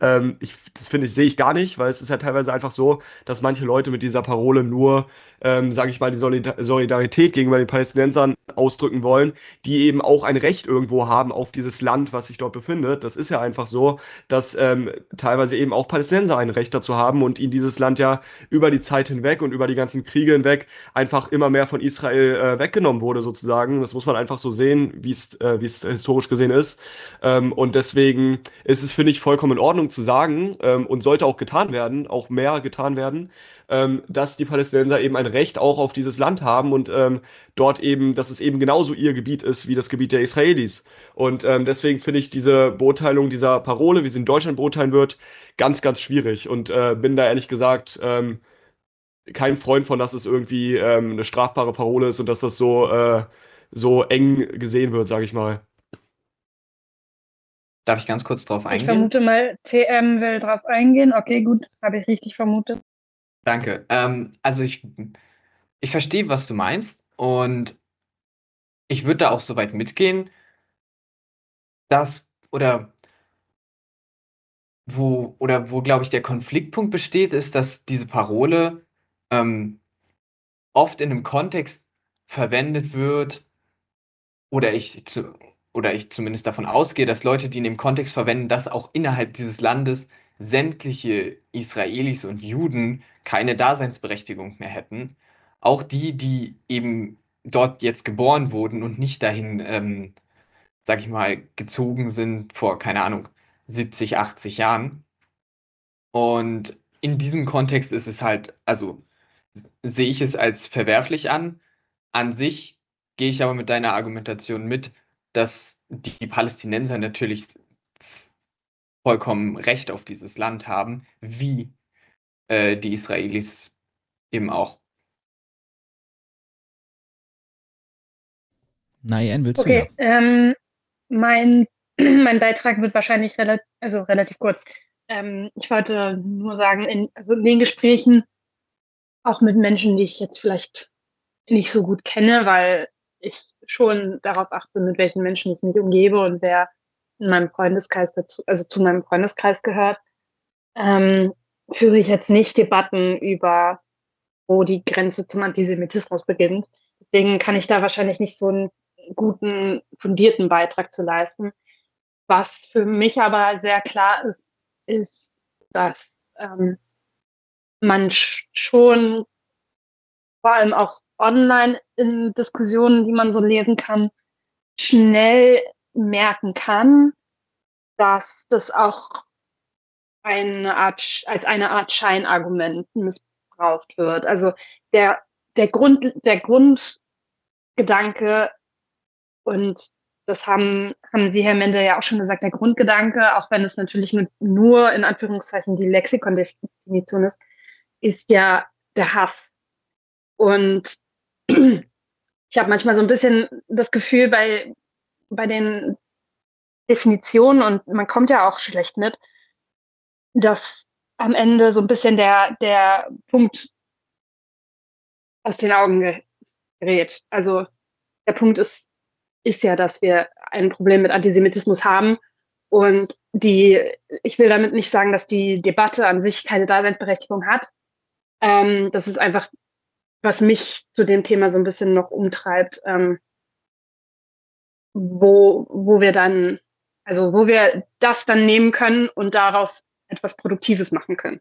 Das finde ich, sehe ich gar nicht, weil es ist ja teilweise einfach so, dass manche Leute mit dieser Parole nur, sage ich mal, die Solidarität gegenüber den Palästinensern ausdrücken wollen, die eben auch ein Recht irgendwo haben auf dieses Land, was sich dort befindet. Das ist ja einfach so, dass teilweise eben auch Palästinenser ein Recht dazu haben und ihnen dieses Land ja über die Zeit hinweg und über die ganzen Kriege hinweg einfach immer mehr von Israel weggenommen wurde sozusagen. Das muss man einfach so sehen, wie es historisch gesehen ist. Und deswegen ist es, finde ich, vollkommen in Ordnung zu sagen und sollte auch getan werden, auch mehr getan werden, dass die Palästinenser eben ein Recht auch auf dieses Land haben und dort eben, dass es eben genauso ihr Gebiet ist wie das Gebiet der Israelis. Und deswegen finde ich diese Beurteilung dieser Parole, wie sie in Deutschland beurteilen wird, ganz, ganz schwierig und bin da ehrlich gesagt kein Freund von, dass es irgendwie eine strafbare Parole ist und dass das so eng gesehen wird, sage ich mal. Darf ich ganz kurz drauf Ich eingehen? vermute mal, TM will drauf eingehen. Okay, gut, habe ich richtig vermutet. Danke. Also ich verstehe, was du meinst und ich würde da auch so weit mitgehen, dass wo glaube ich der Konfliktpunkt besteht, ist, dass diese Parole oft in einem Kontext verwendet wird oder ich zumindest davon ausgehe, dass Leute, die in dem Kontext verwenden, dass auch innerhalb dieses Landes sämtliche Israelis und Juden keine Daseinsberechtigung mehr hätten. Auch die eben dort jetzt geboren wurden und nicht dahin, sag ich mal, gezogen sind vor, keine Ahnung, 70, 80 Jahren. Und in diesem Kontext ist es halt, also sehe ich es als verwerflich an. An sich gehe ich aber mit deiner Argumentation mit, dass die Palästinenser natürlich vollkommen Recht auf dieses Land haben, wie die Israelis eben auch. Nein, willst du Okay, ja? mein Beitrag wird wahrscheinlich relativ kurz. Ich wollte nur sagen, in den Gesprächen, auch mit Menschen, die ich jetzt vielleicht nicht so gut kenne, weil ich schon darauf achte, mit welchen Menschen ich mich umgebe und wer in meinem Freundeskreis zu meinem Freundeskreis gehört, führe ich jetzt nicht Debatten über, wo die Grenze zum Antisemitismus beginnt. Deswegen kann ich da wahrscheinlich nicht so einen guten, fundierten Beitrag zu leisten. Was für mich aber sehr klar ist, dass man schon vor allem auch online in Diskussionen, die man so lesen kann, schnell merken kann, dass das auch als eine Art Scheinargument missbraucht wird. Also der Grundgedanke, und das haben Sie, Herr Mendel, ja auch schon gesagt, der Grundgedanke, auch wenn es natürlich nur in Anführungszeichen die Lexikondefinition ist ja der Hass. Und ich habe manchmal so ein bisschen das Gefühl bei den Definitionen, und man kommt ja auch schlecht mit, dass am Ende so ein bisschen der Punkt aus den Augen gerät. Also der Punkt ist ja, dass wir ein Problem mit Antisemitismus haben. Und ich will damit nicht sagen, dass die Debatte an sich keine Daseinsberechtigung hat. Das ist einfach, was mich zu dem Thema so ein bisschen noch umtreibt. wo wir dann, also wo wir das dann nehmen können und daraus etwas Produktives machen können.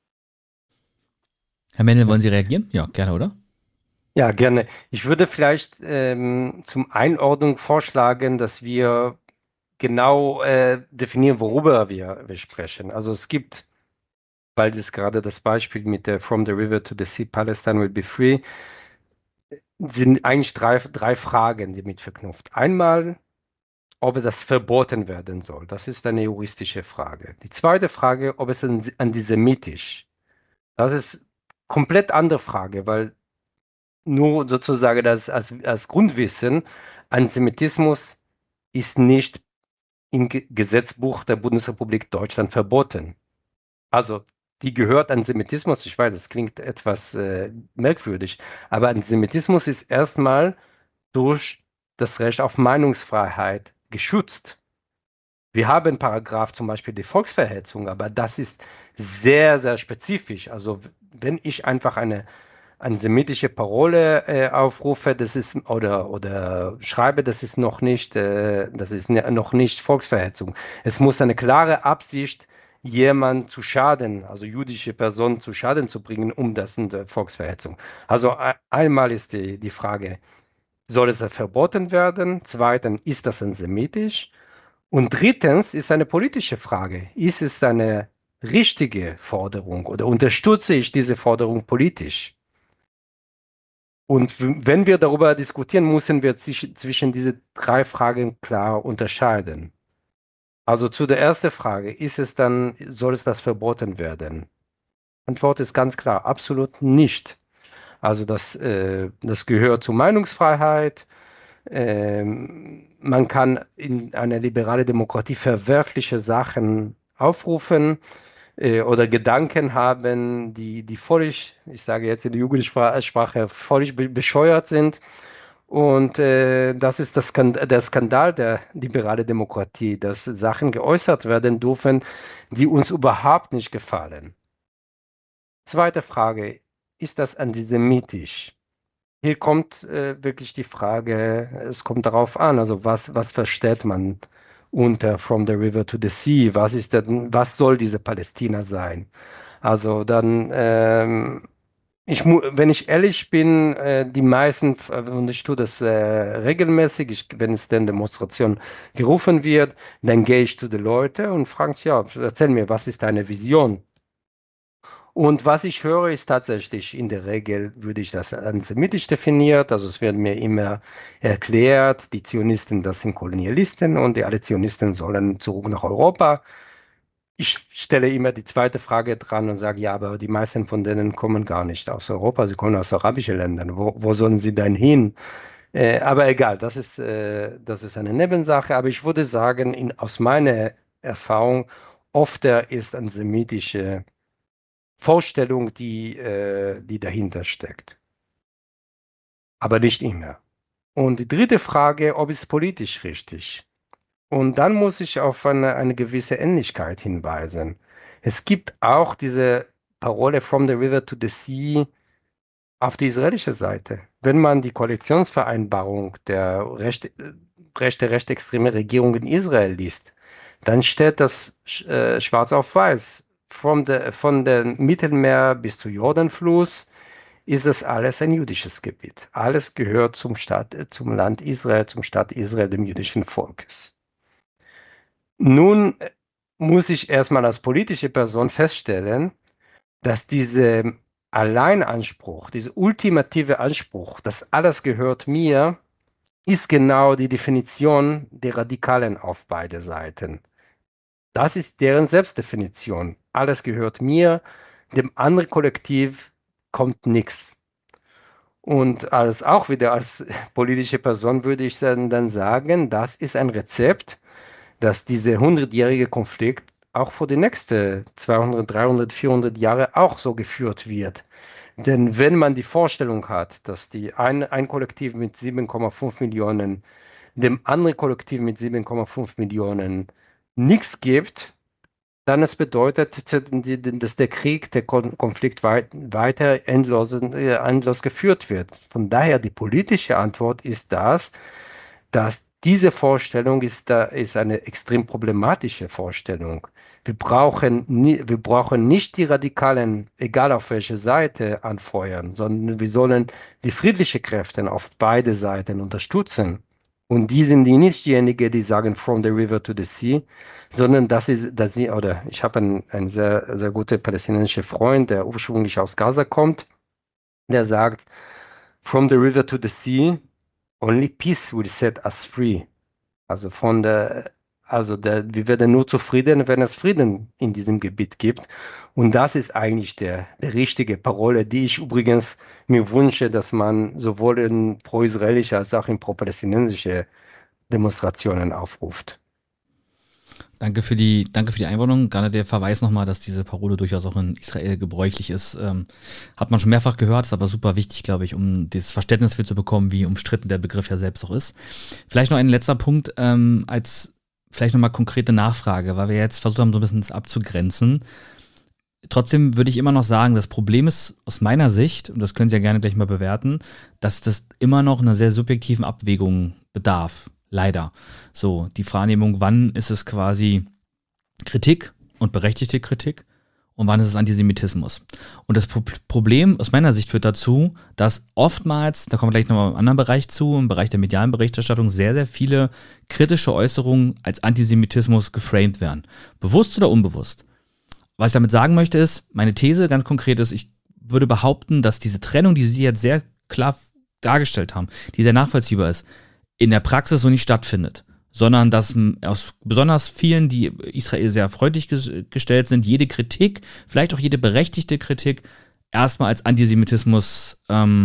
Herr Mendel, wollen Sie reagieren? Ja, gerne, oder? Ja, gerne. Ich würde vielleicht zum Einordnung vorschlagen, dass wir genau definieren, worüber wir sprechen. Also es gibt, weil das gerade das Beispiel mit der From the River to the Sea, Palestine will be free, sind eigentlich drei Fragen, die mit verknüpft. Einmal, ob das verboten werden soll. Das ist eine juristische Frage. Die zweite Frage, ob es antisemitisch. Das ist komplett andere Frage, weil nur sozusagen das als Grundwissen, Antisemitismus ist nicht im Gesetzbuch der Bundesrepublik Deutschland verboten. Also die gehört Antisemitismus, ich weiß, das klingt etwas merkwürdig, aber Antisemitismus ist erstmal durch das Recht auf Meinungsfreiheit geschützt. Wir haben Paragraph zum Beispiel die Volksverhetzung, aber das ist sehr, sehr spezifisch. Also wenn ich einfach eine antisemitische Parole aufrufe, das ist oder schreibe, das ist noch nicht Volksverhetzung. Es muss eine klare Absicht, jemand zu schaden, also jüdische Personen zu Schaden zu bringen, das ist eine Volksverhetzung. Also einmal ist die Frage, soll es verboten werden? Zweitens, ist das antisemitisch? Und drittens ist eine politische Frage. Ist es eine richtige Forderung oder unterstütze ich diese Forderung politisch? Und wenn wir darüber diskutieren, müssen wir zwischen diese drei Fragen klar unterscheiden. Also zu der ersten Frage, soll es das verboten werden? Antwort ist ganz klar, absolut nicht. Also das gehört zur Meinungsfreiheit. Man kann in einer liberalen Demokratie verwerfliche Sachen aufrufen oder Gedanken haben, die völlig, ich sage jetzt in der Jugendsprache, völlig bescheuert sind. Und das ist der Skandal der liberalen Demokratie, dass Sachen geäußert werden dürfen, die uns überhaupt nicht gefallen. Zweite Frage, ist das antisemitisch? Hier kommt wirklich die Frage, es kommt darauf an, also was versteht man unter From the River to the Sea? Was soll diese Palästina sein? Also dann, wenn ich ehrlich bin, die meisten, und ich tue das regelmäßig, wenn es denn Demonstration gerufen wird, dann gehe ich zu den Leuten und frage, ja, erzähl mir, was ist deine Vision? Und was ich höre, ist tatsächlich, in der Regel würde ich das antisemitisch definiert, also es wird mir immer erklärt, die Zionisten, das sind Kolonialisten und alle Zionisten sollen zurück nach Europa. Ich stelle immer die zweite Frage dran und sage, ja, aber die meisten von denen kommen gar nicht aus Europa, sie kommen aus arabischen Ländern. Wo sollen sie denn hin? Aber egal, das ist eine Nebensache. Aber ich würde sagen, aus meiner Erfahrung, oft ist antisemitische Vorstellung, die dahinter steckt. Aber nicht immer. Und die dritte Frage, ob es politisch richtig. Und dann muss ich auf eine gewisse Ähnlichkeit hinweisen. Es gibt auch diese Parole From the River to the Sea auf die israelische Seite. Wenn man die Koalitionsvereinbarung der rechtsextreme Regierung in Israel liest, dann steht das schwarz auf weiß. Von dem Mittelmeer bis zum Jordanfluss ist das alles ein jüdisches Gebiet. Alles gehört zum Land Israel, zum Staat Israel, dem jüdischen Volkes. Nun muss ich erstmal als politische Person feststellen, dass dieser Alleinanspruch, dieser ultimative Anspruch, das alles gehört mir, ist genau die Definition der Radikalen auf beide Seiten. Das ist deren Selbstdefinition. Alles gehört mir, dem anderen Kollektiv kommt nichts. Und auch wieder als politische Person würde ich dann sagen, das ist ein Rezept, dass dieser 100-jährige Konflikt auch für die nächsten 200, 300, 400 Jahre auch so geführt wird. Denn wenn man die Vorstellung hat, dass ein Kollektiv mit 7,5 Millionen dem anderen Kollektiv mit 7,5 Millionen nichts gibt, dann es bedeutet, dass der Krieg, der Konflikt weiter endlos geführt wird. Von daher die politische Antwort ist dass diese Vorstellung ist eine extrem problematische Vorstellung. Wir brauchen nicht die Radikalen, egal auf welche Seite, anfeuern, sondern wir sollen die friedlichen Kräfte auf beide Seiten unterstützen. Und die sind nicht diejenigen, die sagen from the river to the sea, sondern ich habe einen sehr, sehr guten palästinensischen Freund, der ursprünglich aus Gaza kommt, der sagt, from the river to the sea, only peace will set us free. Also wir werden nur zufrieden, wenn es Frieden in diesem Gebiet gibt. Und das ist eigentlich der richtige Parole, die ich übrigens mir wünsche, dass man sowohl in pro-israelische als auch in pro-palästinensische Demonstrationen aufruft. Danke für die Einwendung. Gerade der Verweis nochmal, dass diese Parole durchaus auch in Israel gebräuchlich ist, hat man schon mehrfach gehört, ist aber super wichtig, glaube ich, um dieses Verständnis für zu bekommen, wie umstritten der Begriff ja selbst auch ist. Vielleicht noch ein letzter Punkt, als vielleicht nochmal konkrete Nachfrage, weil wir jetzt versucht haben, so ein bisschen das abzugrenzen. Trotzdem würde ich immer noch sagen, das Problem ist aus meiner Sicht, und das können Sie ja gerne gleich mal bewerten, dass das immer noch einer sehr subjektiven Abwägung bedarf. Leider. So, die Wahrnehmung, wann ist es quasi Kritik und berechtigte Kritik und wann ist es Antisemitismus. Und das Problem aus meiner Sicht führt dazu, dass oftmals, da kommen wir gleich nochmal im anderen Bereich zu, im Bereich der medialen Berichterstattung, sehr, sehr viele kritische Äußerungen als Antisemitismus geframed werden. Bewusst oder unbewusst. Was ich damit sagen möchte ist, meine These ganz konkret ist, ich würde behaupten, dass diese Trennung, die Sie jetzt sehr klar dargestellt haben, die sehr nachvollziehbar ist, in der Praxis so nicht stattfindet, sondern dass aus besonders vielen, die Israel sehr freundlich gestellt sind, jede Kritik, vielleicht auch jede berechtigte Kritik, erstmal als Antisemitismus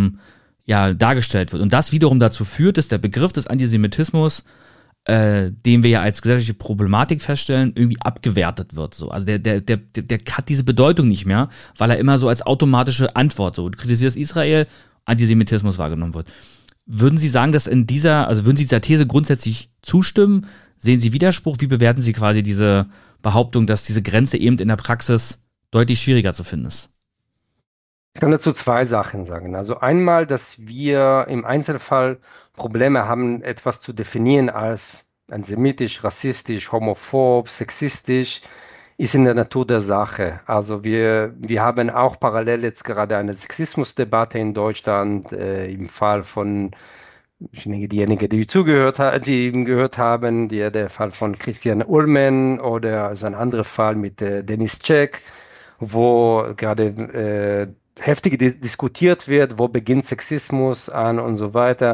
dargestellt wird. Und das wiederum dazu führt, dass der Begriff des Antisemitismus, den wir ja als gesellschaftliche Problematik feststellen, irgendwie abgewertet wird. So. Also der hat diese Bedeutung nicht mehr, weil er immer so als automatische Antwort, so du kritisierst Israel, Antisemitismus wahrgenommen wird. Würden Sie sagen, dass würden Sie dieser These grundsätzlich zustimmen? Sehen Sie Widerspruch? Wie bewerten Sie quasi diese Behauptung, dass diese Grenze eben in der Praxis deutlich schwieriger zu finden ist? Ich kann dazu zwei Sachen sagen. Also einmal, dass wir im Einzelfall Probleme haben, etwas zu definieren als antisemitisch, rassistisch, homophob, sexistisch, ist in der Natur der Sache. Also wir haben auch parallel jetzt gerade eine Sexismusdebatte in Deutschland, im Fall von, diejenigen, die ihm gehört haben, der Fall von Christian Ullmann oder ein anderer Fall mit Dennis Czech, wo gerade heftig diskutiert wird, wo beginnt Sexismus an und so weiter.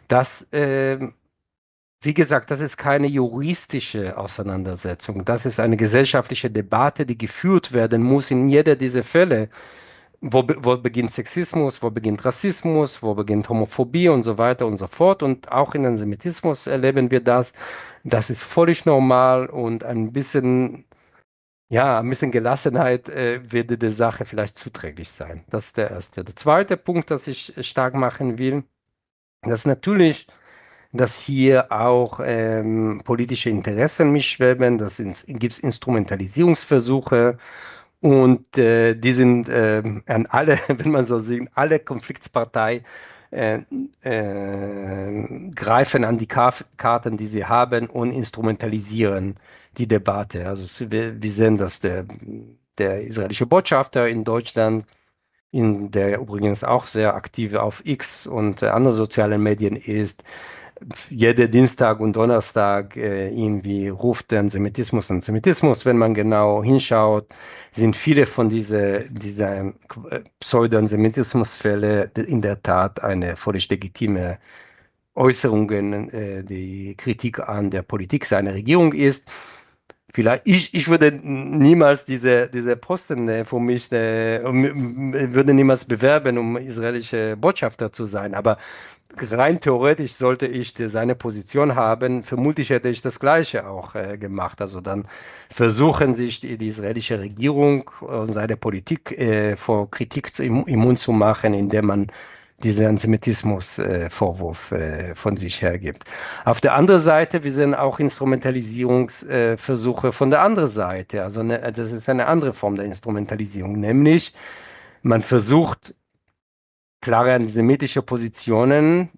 Wie gesagt, das ist keine juristische Auseinandersetzung. Das ist eine gesellschaftliche Debatte, die geführt werden muss in jeder dieser Fälle. Wo beginnt Sexismus, wo beginnt Rassismus, wo beginnt Homophobie und so weiter und so fort. Und auch in Antisemitismus erleben wir das. Das ist völlig normal und ein bisschen Gelassenheit würde der Sache vielleicht zuträglich sein. Das ist der erste. Der zweite Punkt, das ich stark machen will, das natürlich, dass hier auch politische Interessen mitschweben, gibt es Instrumentalisierungsversuche und die sind an alle, wenn man so sieht, alle Konfliktsparteien greifen an die Karten, die sie haben und instrumentalisieren die Debatte. Also wir sehen, dass der israelische Botschafter in Deutschland, der übrigens auch sehr aktiv auf X und anderen sozialen Medien ist, jeden Dienstag und Donnerstag irgendwie ruft Antisemitismus. Wenn man genau hinschaut, sind viele von dieser Pseudo-Antisemitismusfälle in der Tat eine völlig legitime Äußerung, die Kritik an der Politik seiner Regierung ist. Vielleicht, ich würde niemals diese Posten für mich, würde niemals bewerben, um israelischer Botschafter zu sein, aber rein theoretisch sollte ich seine Position haben, vermutlich hätte ich das Gleiche auch gemacht. Also dann versuchen sich die israelische Regierung und seine Politik vor Kritik immun zu machen, indem man diesen Antisemitismus-Vorwurf von sich hergibt. Auf der anderen Seite, wir sehen auch Instrumentalisierungsversuche von der anderen Seite. Also das ist eine andere Form der Instrumentalisierung, nämlich man versucht klare antisemitische Positionen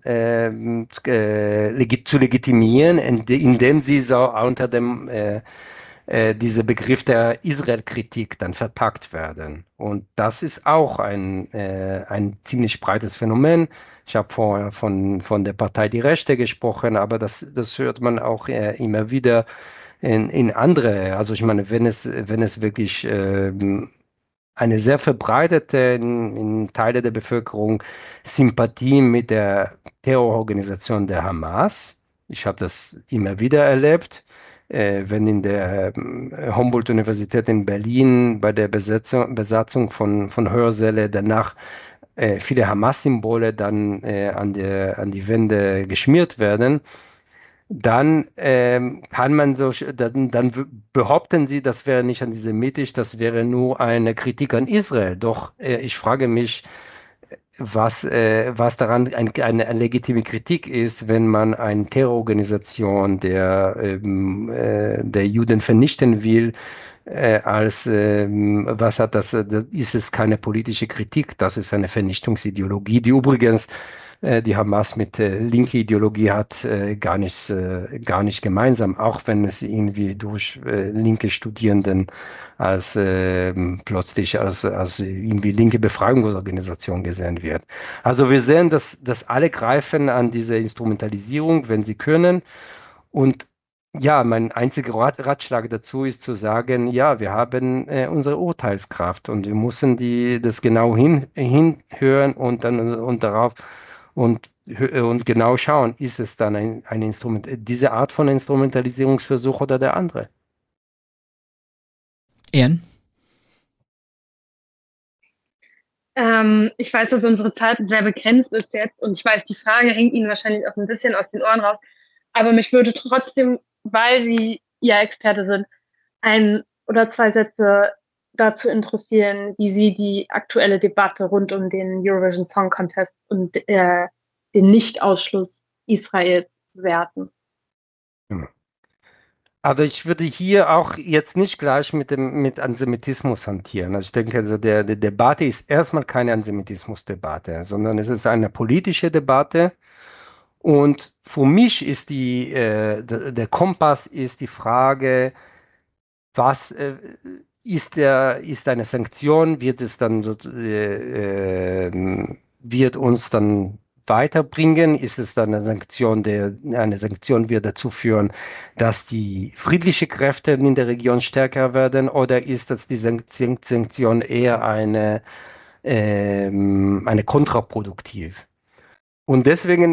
zu legitimieren, indem sie so unter dem dieser Begriff der Israel-Kritik dann verpackt werden. Und das ist auch ein ziemlich breites Phänomen. Ich habe vorher von der Partei Die Rechte gesprochen, aber das hört man auch immer wieder in andere. Also ich meine, wenn es wirklich eine sehr verbreitete in Teile der Bevölkerung Sympathie mit der Terrororganisation der Hamas. Ich habe das immer wieder erlebt, wenn in der Humboldt-Universität in Berlin bei der Besatzung von Hörsäle danach viele Hamas-Symbole dann an die Wände geschmiert werden. Dann kann man dann behaupten sie, das wäre nicht antisemitisch, das wäre nur eine Kritik an Israel. Doch ich frage mich, was daran eine legitime Kritik ist, wenn man eine Terrororganisation, der Juden vernichten will, was hat das ist es keine politische Kritik, das ist eine Vernichtungsideologie, die übrigens die Hamas mit linke Ideologie hat gar nicht gemeinsam, auch wenn es irgendwie durch linke Studierenden als plötzlich als irgendwie linke Befreiungsorganisation gesehen wird. Also wir sehen, dass alle greifen an diese Instrumentalisierung, wenn sie können. Und ja, mein einziger Ratschlag dazu ist zu sagen, ja, wir haben unsere Urteilskraft und wir müssen das genau hinhören und darauf und genau schauen, ist es dann ein Instrument, diese Art von Instrumentalisierungsversuch oder der andere? Ehren? Ich weiß, dass unsere Zeit sehr begrenzt ist jetzt und ich weiß, die Frage hängt Ihnen wahrscheinlich auch ein bisschen aus den Ohren raus, aber mich würde trotzdem, weil Sie ja Experte sind, ein oder zwei Sätze dazu interessieren, wie Sie die aktuelle Debatte rund um den Eurovision Song Contest und den Nichtausschluss Israels werten. Also ich würde hier auch jetzt nicht gleich mit Antisemitismus hantieren. Also ich denke, also die Debatte ist erstmal keine Antisemitismusdebatte, sondern es ist eine politische Debatte. Und für mich ist der Kompass ist die Frage, was ist eine Sanktion, wird uns dann weiterbringen? Ist es dann eine Sanktion, wird dazu führen, dass die friedlichen Kräfte in der Region stärker werden? Oder ist das die Sanktion eher eine kontraproduktiv? Und deswegen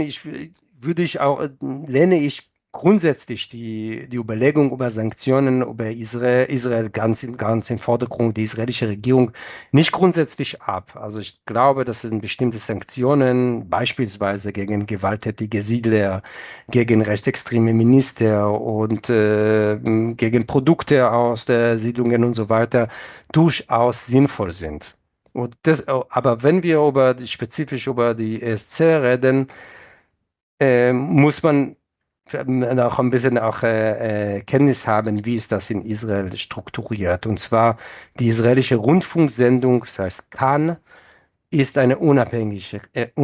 lehne ich grundsätzlich die Überlegung über Sanktionen über Israel ganz im Vordergrund, die israelische Regierung, nicht grundsätzlich ab. Also ich glaube, dass es bestimmte Sanktionen, beispielsweise gegen gewalttätige Siedler, gegen rechtsextreme Minister und gegen Produkte aus der Siedlungen und so weiter, durchaus sinnvoll sind. Aber wenn wir spezifisch über die ESC reden, muss man auch ein bisschen Kenntnis haben, wie ist das in Israel strukturiert. Und zwar die israelische Rundfunksendung, das heißt Kan, ist eine unabhängige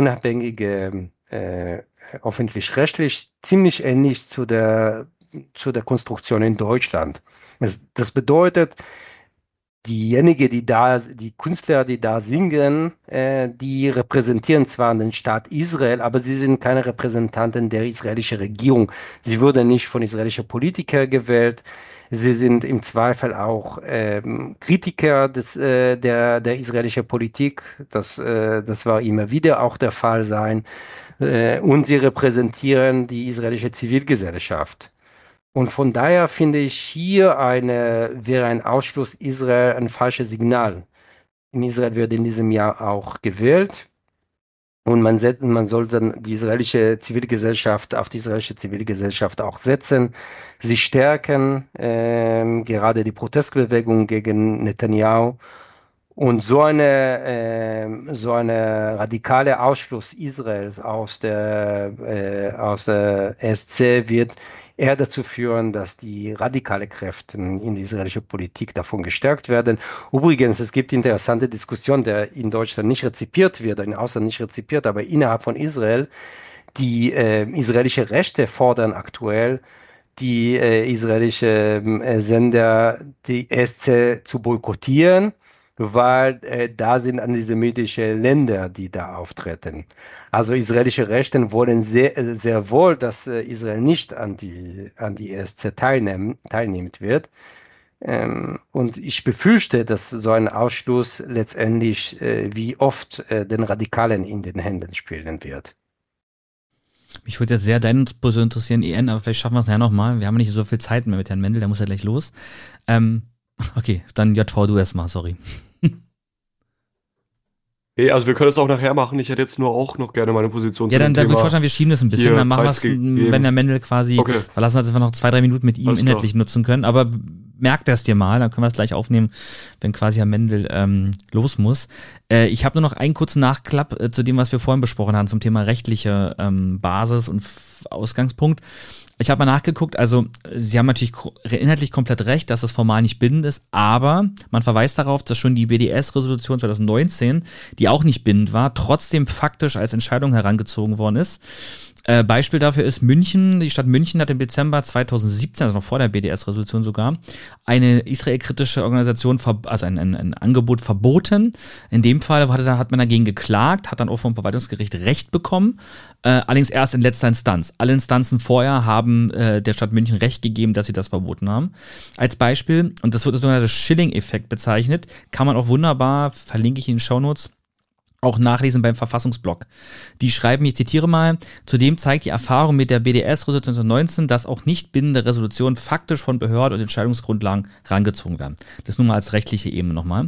öffentlich-rechtlich, ziemlich ähnlich zu der Konstruktion in Deutschland. Das bedeutet, die Künstler, die da singen, die repräsentieren zwar den Staat Israel, aber sie sind keine Repräsentanten der israelischen Regierung. Sie wurden nicht von israelischen Politikern gewählt. Sie sind im Zweifel auch Kritiker der israelischen Politik. Das war immer wieder auch der Fall sein. Und sie repräsentieren die israelische Zivilgesellschaft. Und von daher finde ich, wäre ein Ausschluss Israel ein falsches Signal. In Israel wird in diesem Jahr auch gewählt. Und man soll dann die israelische Zivilgesellschaft auf die israelische Zivilgesellschaft auch setzen, sie stärken, gerade die Protestbewegung gegen Netanyahu. Und so eine radikale Ausschluss Israels aus der ESC wird eher dazu führen, dass die radikale Kräfte in der israelischen Politik davon gestärkt werden. Übrigens, es gibt interessante Diskussionen, der in Deutschland nicht rezipiert wird, in Ausland nicht rezipiert, aber innerhalb von Israel, die israelische Rechte fordern aktuell, die israelische Sender, die ESC zu boykottieren, weil da sind antisemitische Länder, die da auftreten. Also israelische Rechte wollen sehr wohl, dass Israel nicht an die ESC teilnimmt wird. Und ich befürchte, dass so ein Ausschluss letztendlich wie oft den Radikalen in den Händen spielen wird. Mich würde jetzt sehr deine Position interessieren, EN, aber vielleicht schaffen wir es nachher nochmal. Wir haben nicht so viel Zeit mehr mit Herrn Mendel, der muss ja gleich los. Okay, dann JV, du erst mal, sorry. Okay, also wir können es auch nachher machen. Ich hätte jetzt nur auch noch gerne meine Position zu dem Thema. Ja, dann würde ich vorschlagen, wir schieben das ein bisschen. Dann machen wir es, wenn der Mendel quasi verlassen hat, dass wir noch 2-3 Minuten mit ihm alles inhaltlich klar nutzen können. Aber merkt das dir mal, dann können wir es gleich aufnehmen, wenn quasi Herr Mendel los muss. Ich habe nur noch einen kurzen Nachklapp zu dem, was wir vorhin besprochen haben, zum Thema rechtliche Basis und Ausgangspunkt. Ich habe mal nachgeguckt, also Sie haben natürlich inhaltlich komplett recht, dass das formal nicht bindend ist, aber man verweist darauf, dass schon die BDS-Resolution 2019, die auch nicht bindend war, trotzdem faktisch als Entscheidung herangezogen worden ist. Beispiel dafür ist München. Die Stadt München hat im Dezember 2017, also noch vor der BDS-Resolution sogar, eine israelkritische Organisation, also ein Angebot verboten. In dem Fall hat man dagegen geklagt, hat dann auch vom Verwaltungsgericht Recht bekommen, allerdings erst in letzter Instanz. Alle Instanzen vorher haben der Stadt München Recht gegeben, dass sie das verboten haben. Als Beispiel, und das wird als sogenannter Schilling-Effekt bezeichnet, kann man auch wunderbar, verlinke ich in den Shownotes, auch nachlesen beim Verfassungsblog. Die schreiben, ich zitiere mal, zudem zeigt die Erfahrung mit der BDS-Resolution 2019, dass auch nicht bindende Resolutionen faktisch von Behörden und Entscheidungsgrundlagen herangezogen werden. Das nur mal als rechtliche Ebene nochmal.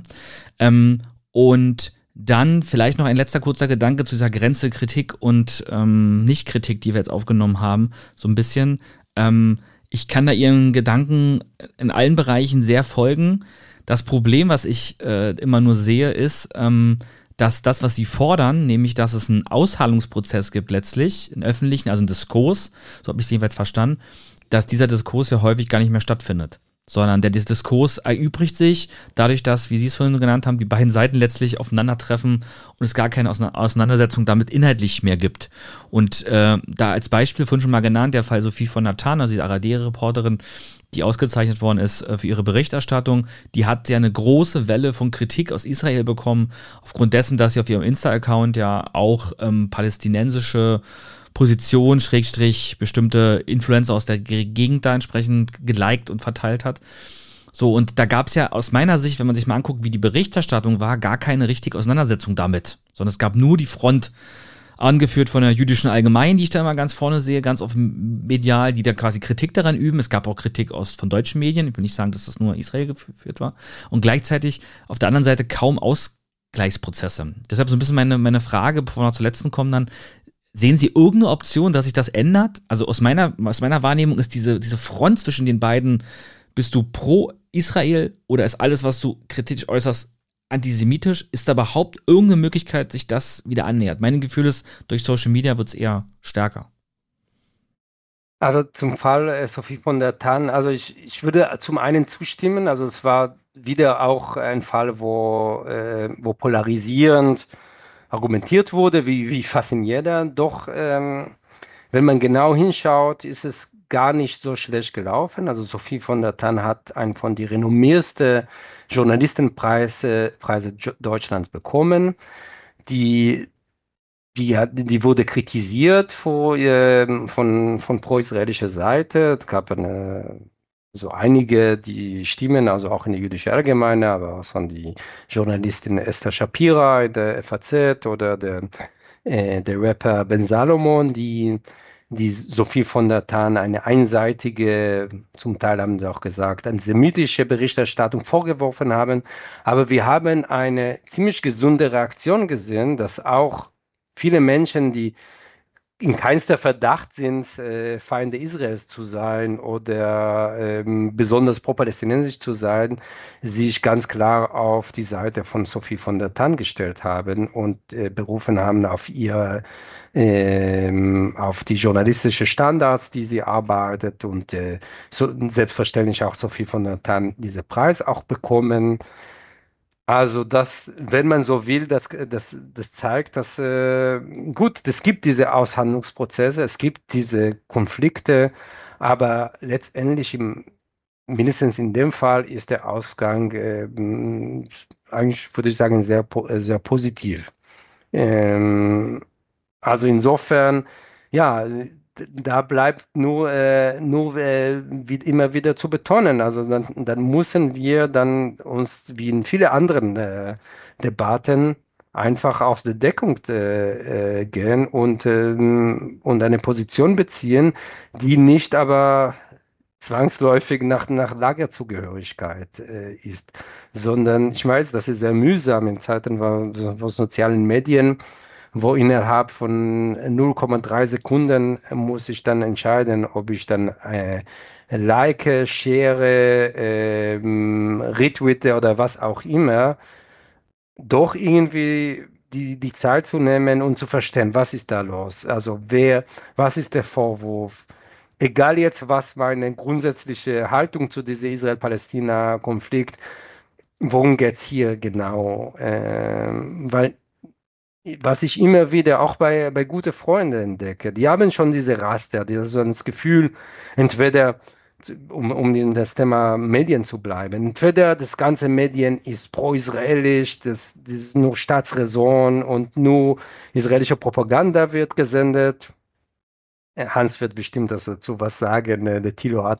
Und dann vielleicht noch ein letzter kurzer Gedanke zu dieser Grenze Kritik und Nicht-Kritik, die wir jetzt aufgenommen haben, so ein bisschen. Ich kann da Ihren Gedanken in allen Bereichen sehr folgen. Das Problem, was ich immer nur sehe, ist, dass das, was sie fordern, nämlich, dass es einen Aushandlungsprozess gibt letztlich, einen öffentlichen, also einen Diskurs, so habe ich es jedenfalls verstanden, dass dieser Diskurs ja häufig gar nicht mehr stattfindet. Sondern der Diskurs erübrigt sich dadurch, dass, wie Sie es vorhin genannt haben, die beiden Seiten letztlich aufeinandertreffen und es gar keine Auseinandersetzung damit inhaltlich mehr gibt. Und da als Beispiel vorhin schon mal genannt, der Fall Sophie von Natan, also die ARD-Reporterin, die ausgezeichnet worden ist für ihre Berichterstattung, die hat ja eine große Welle von Kritik aus Israel bekommen, aufgrund dessen, dass sie auf ihrem Insta-Account ja auch palästinensische Position, Schrägstrich, bestimmte Influencer aus der Gegend da entsprechend geliked und verteilt hat. So, und da gab es ja aus meiner Sicht, wenn man sich mal anguckt, wie die Berichterstattung war, gar keine richtige Auseinandersetzung damit, sondern es gab nur die Front, angeführt von der Jüdischen Allgemeinen, die ich da immer ganz vorne sehe, ganz oft medial, die da quasi Kritik daran üben. Es gab auch Kritik von deutschen Medien. Ich will nicht sagen, dass das nur Israel geführt war. Und gleichzeitig auf der anderen Seite kaum Ausgleichsprozesse. Deshalb so ein bisschen meine Frage, bevor wir noch zur letzten kommen dann, sehen Sie irgendeine Option, dass sich das ändert? Also aus meiner Wahrnehmung ist diese Front zwischen den beiden, bist du pro Israel oder ist alles, was du kritisch äußerst, antisemitisch? Ist da überhaupt irgendeine Möglichkeit, sich das wieder annähert? Mein Gefühl ist, durch Social Media wird es eher stärker. Also zum Fall Sophie von der Tann, also ich würde zum einen zustimmen, also es war wieder auch ein Fall, wo polarisierend argumentiert wurde, wie fast in jeder. Doch wenn man genau hinschaut, ist es gar nicht so schlecht gelaufen. Also Sophie von der Tann hat einen von den renommiersten Journalistenpreise Deutschlands bekommen. Die wurde kritisiert von pro-israelischer Seite. Es gab so einige, die stimmen, also auch in der jüdischen Allgemeine, aber auch von die Journalistin Esther Shapira in der FAZ oder der Rapper Ben Salomon, die Sophie von der Tann eine einseitige, zum Teil haben sie auch gesagt, antisemitische Berichterstattung vorgeworfen haben. Aber wir haben eine ziemlich gesunde Reaktion gesehen, dass auch viele Menschen, die in keinster Verdacht sind, Feinde Israels zu sein oder besonders pro-palästinensisch zu sein, sich ganz klar auf die Seite von Sophie von der Tann gestellt haben und berufen haben auf auf die journalistische Standards, die sie arbeitet und selbstverständlich auch Sophie von der Tann diesen Preis auch bekommen. Also das, wenn man so will, das zeigt, dass gut, es gibt diese Aushandlungsprozesse, es gibt diese Konflikte, aber letztendlich, mindestens in dem Fall, ist der Ausgang eigentlich, würde ich sagen, sehr positiv. Also insofern, ja, da bleibt nur wie immer wieder zu betonen. Also dann müssen wir dann uns wie in vielen anderen Debatten einfach aus der Deckung gehen und eine Position beziehen, die nicht aber zwangsläufig nach Lagerzugehörigkeit ist, sondern ich weiß, das ist sehr mühsam in Zeiten von sozialen Medien, wo innerhalb von 0,3 Sekunden muss ich dann entscheiden, ob ich dann like, share, retweete oder was auch immer, doch irgendwie die Zeit zu nehmen und zu verstehen, was ist da los? Also was ist der Vorwurf? Egal jetzt, was meine grundsätzliche Haltung zu diesem Israel-Palästina-Konflikt, worum geht es hier genau? Weil was ich immer wieder auch bei guten Freunden entdecke, die haben schon diese Raster, die so das Gefühl, entweder, um in das Thema Medien zu bleiben, entweder das ganze Medien ist pro-israelisch, das ist nur Staatsräson und nur israelische Propaganda wird gesendet. Hans wird bestimmt dazu was sagen. Der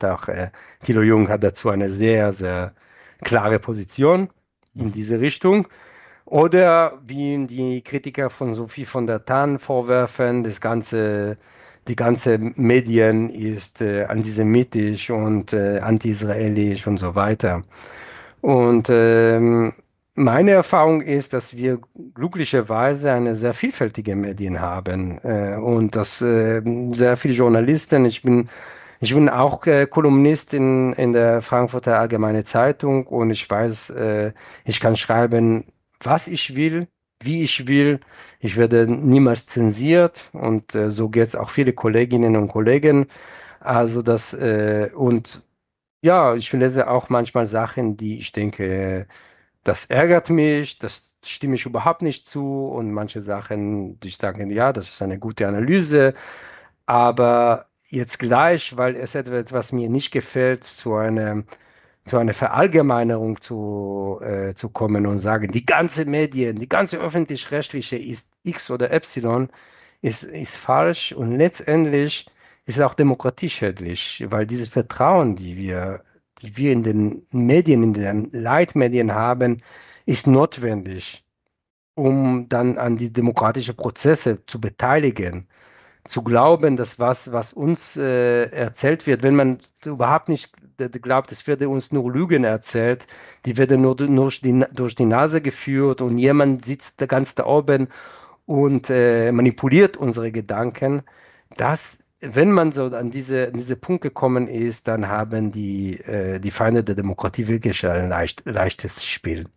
Thilo Jung hat dazu eine sehr, sehr klare Position in diese Richtung. Oder wie die Kritiker von Sophie von der Tann vorwerfen, die ganze Medien ist antisemitisch und anti-israelisch und so weiter. Und meine Erfahrung ist, dass wir glücklicherweise eine sehr vielfältige Medien haben und dass sehr viele Journalisten, ich bin auch Kolumnist in der Frankfurter Allgemeine Zeitung und ich weiß, ich kann schreiben, was ich will, wie ich will. Ich werde niemals zensiert und so geht es auch viele Kolleginnen und Kollegen. Also und ja, ich lese auch manchmal Sachen, die ich denke, das ärgert mich, das stimme ich überhaupt nicht zu und manche Sachen, die ich sage, ja, das ist eine gute Analyse, aber jetzt gleich, weil es etwas mir nicht gefällt, zu einer Verallgemeinerung zu kommen und sagen, die ganze Medien, die ganze öffentlich-rechtliche ist X oder Y, ist falsch und letztendlich ist es auch demokratieschädlich, weil dieses Vertrauen, die wir in den Medien, in den Leitmedien haben, ist notwendig, um dann an die demokratischen Prozesse zu beteiligen. Zu glauben, dass was uns erzählt wird, wenn man überhaupt nicht glaubt, es wird uns nur Lügen erzählt, die werden nur durch die Nase geführt und jemand sitzt ganz da oben und manipuliert unsere Gedanken. Wenn man so an diese Punkt gekommen ist, dann haben die Feinde der Demokratie wirklich ein leichtes Spiel.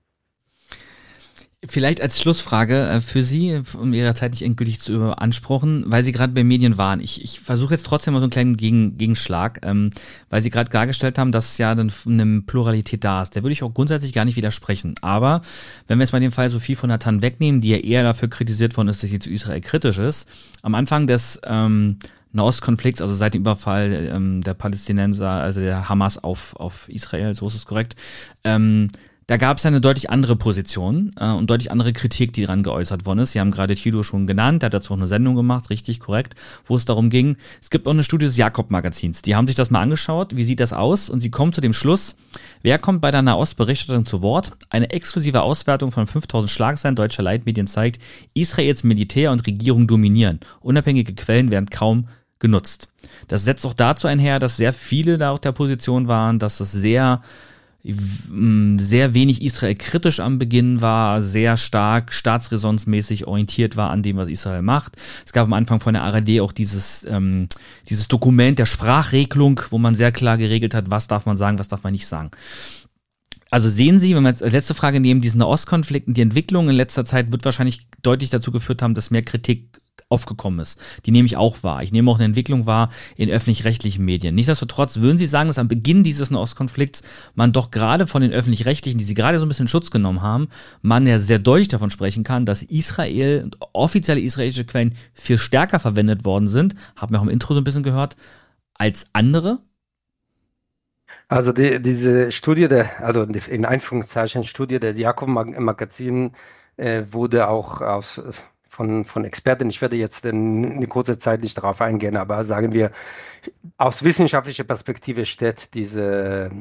Vielleicht als Schlussfrage für Sie, um Ihre Zeit nicht endgültig zu beanspruchen, weil Sie gerade bei Medien waren. Ich versuche jetzt trotzdem mal so einen kleinen Gegenschlag, weil Sie gerade klargestellt haben, dass ja dann eine Pluralität da ist. Der würde ich auch grundsätzlich gar nicht widersprechen. Aber wenn wir jetzt mal den Fall Sophie von der Tann wegnehmen, die ja eher dafür kritisiert worden ist, dass sie zu Israel kritisch ist, am Anfang des Nahostkonflikts, also seit dem Überfall der Palästinenser, also der Hamas auf Israel, so ist es korrekt, da gab es ja eine deutlich andere Position und deutlich andere Kritik, die daran geäußert worden ist. Sie haben gerade Thilo schon genannt, der hat dazu auch eine Sendung gemacht, richtig korrekt, wo es darum ging. Es gibt auch eine Studie des Jakob-Magazins, die haben sich das mal angeschaut, wie sieht das aus? Und sie kommen zu dem Schluss, wer kommt bei der Nahost-Berichterstattung zu Wort? Eine exklusive Auswertung von 5000 Schlagzeilen deutscher Leitmedien zeigt, Israels Militär und Regierung dominieren. Unabhängige Quellen werden kaum genutzt. Das setzt auch dazu einher, dass sehr viele da auch der Position waren, dass es sehr sehr wenig Israel kritisch am Beginn war, sehr stark staatsräsonsmäßig orientiert war an dem, was Israel macht. Es gab am Anfang von der ARD auch dieses Dokument der Sprachregelung, wo man sehr klar geregelt hat, was darf man sagen, was darf man nicht sagen. Also sehen Sie, wenn wir jetzt letzte Frage nehmen, diesen Nahostkonflikt und die Entwicklung in letzter Zeit wird wahrscheinlich deutlich dazu geführt haben, dass mehr Kritik aufgekommen ist. Die nehme ich auch wahr. Ich nehme auch eine Entwicklung wahr in öffentlich-rechtlichen Medien. Nichtsdestotrotz würden Sie sagen, dass am Beginn dieses Nahostkonflikts man doch gerade von den öffentlich-rechtlichen, die Sie gerade so ein bisschen in Schutz genommen haben, man ja sehr deutlich davon sprechen kann, dass Israel, offizielle israelische Quellen viel stärker verwendet worden sind, haben wir auch im Intro so ein bisschen gehört, als andere? Also diese Studie, also in Anführungszeichen Studie der Jakob-Magazin wurde auch von Experten, ich werde jetzt eine kurze Zeit nicht darauf eingehen, aber sagen wir, aus wissenschaftlicher Perspektive steht diese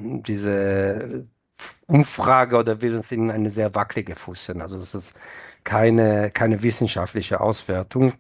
Umfrage oder will uns in eine sehr wackelige Fuß. Also es ist keine wissenschaftliche Auswertung.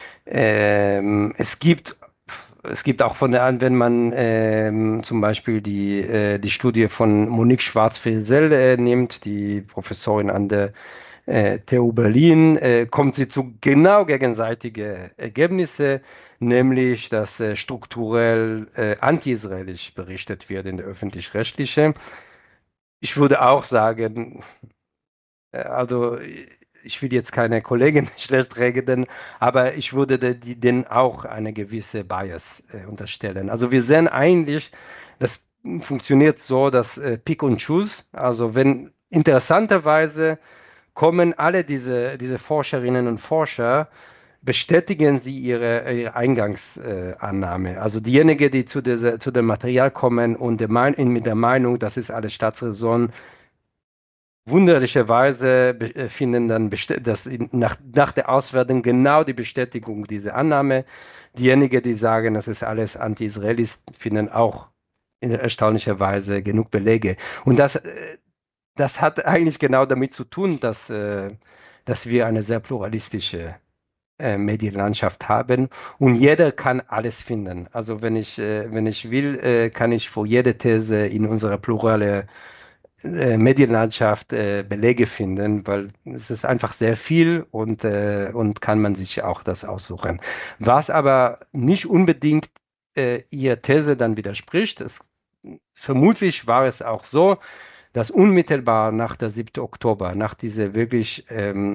Es gibt auch wenn man zum Beispiel die Studie von Monique Schwarz-Filsel nimmt, die Professorin an der TU Berlin, kommt sie zu genau gegenseitige Ergebnisse, nämlich dass strukturell anti-israelisch berichtet wird in der öffentlich-rechtlichen. Ich würde auch sagen, also ich will jetzt keine Kollegen schlecht reden, aber ich würde denen auch eine gewisse Bias unterstellen. Also wir sehen eigentlich, das funktioniert so, dass Pick und Choose, also wenn interessanterweise kommen alle diese Forscherinnen und Forscher, bestätigen sie ihre Eingangsannahme. Also diejenigen, die zu dem Material kommen und mit der Meinung, das ist alles Staatsräson, wunderlicherweise finden dann nach der Auswertung genau die Bestätigung dieser Annahme. Diejenigen, die sagen, das ist alles anti-israelisch, finden auch erstaunlicherweise genug Belege. Und das hat eigentlich genau damit zu tun, dass wir eine sehr pluralistische Medienlandschaft haben und jeder kann alles finden. Also wenn ich will, kann ich für jede These in unserer pluralen Medienlandschaft Belege finden, weil es ist einfach sehr viel und kann man sich auch das aussuchen. Was aber nicht unbedingt ihrer These dann widerspricht, vermutlich war es auch so, dass unmittelbar nach der 7. Oktober, nach dieser wirklich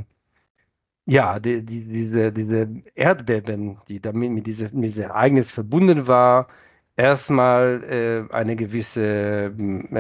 diese Erdbeben, die damit mit diesem Ereignis verbunden war, erstmal eine gewisse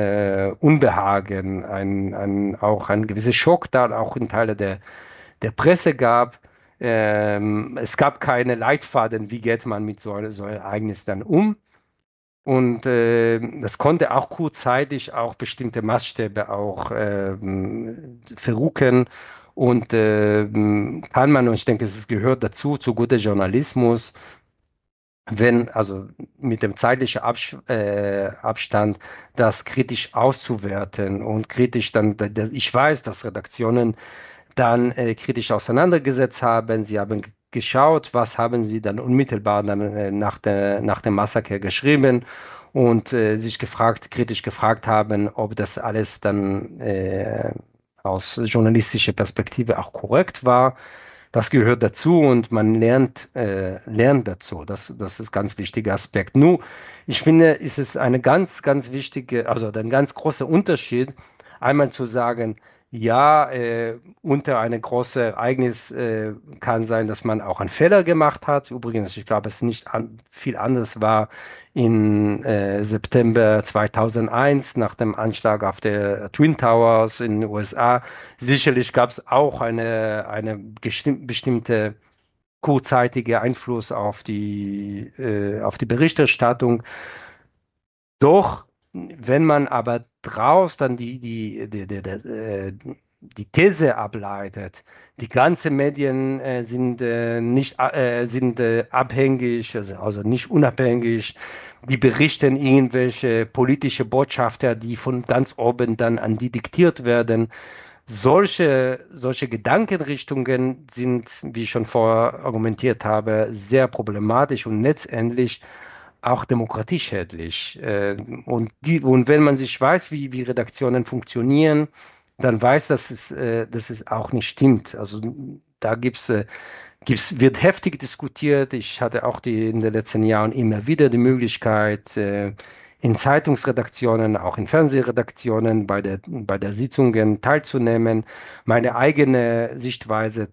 Unbehagen, auch ein gewisser Schock da, auch in Teile der Presse gab. Es gab keine Leitfaden, wie geht man mit so einem Ereignis dann um. Und das konnte auch kurzzeitig auch bestimmte Maßstäbe auch verrücken. Und kann man, und ich denke, es gehört dazu, zu gutem Journalismus, also mit dem zeitlichen Abstand, das kritisch auszuwerten und kritisch dann, ich weiß, dass Redaktionen dann kritisch auseinandergesetzt haben. Sie haben geschaut, was haben sie dann unmittelbar dann, nach dem Massaker geschrieben und sich kritisch gefragt haben, ob das alles dann aus journalistischer Perspektive auch korrekt war. Das gehört dazu und man lernt dazu. Das ist ein ganz wichtiger Aspekt. Nur, ich finde, ist es eine ganz, ganz wichtige, also ein ganz großer Unterschied, einmal zu sagen, ja, unter einem großen Ereignis kann sein, dass man auch einen Fehler gemacht hat. Übrigens, ich glaube, es nicht viel anders war in September 2001 nach dem Anschlag auf der Twin Towers in den USA. Sicherlich gab es auch eine bestimmte kurzzeitige Einfluss auf die Berichterstattung. Doch wenn man aber draus dann die These ableitet, die ganzen Medien sind abhängig, also nicht unabhängig, die berichten irgendwelche politische Botschafter, die von ganz oben dann an die diktiert werden. Solche Gedankenrichtungen sind, wie ich schon vorher argumentiert habe, sehr problematisch und letztendlich auch demokratieschädlich. Und wenn man sich weiß, wie Redaktionen funktionieren, dann weiß, dass es auch nicht stimmt. Also da wird heftig diskutiert. Ich hatte auch in den letzten Jahren immer wieder die Möglichkeit, in Zeitungsredaktionen, auch in Fernsehredaktionen bei der Sitzungen teilzunehmen, meine eigene Sichtweise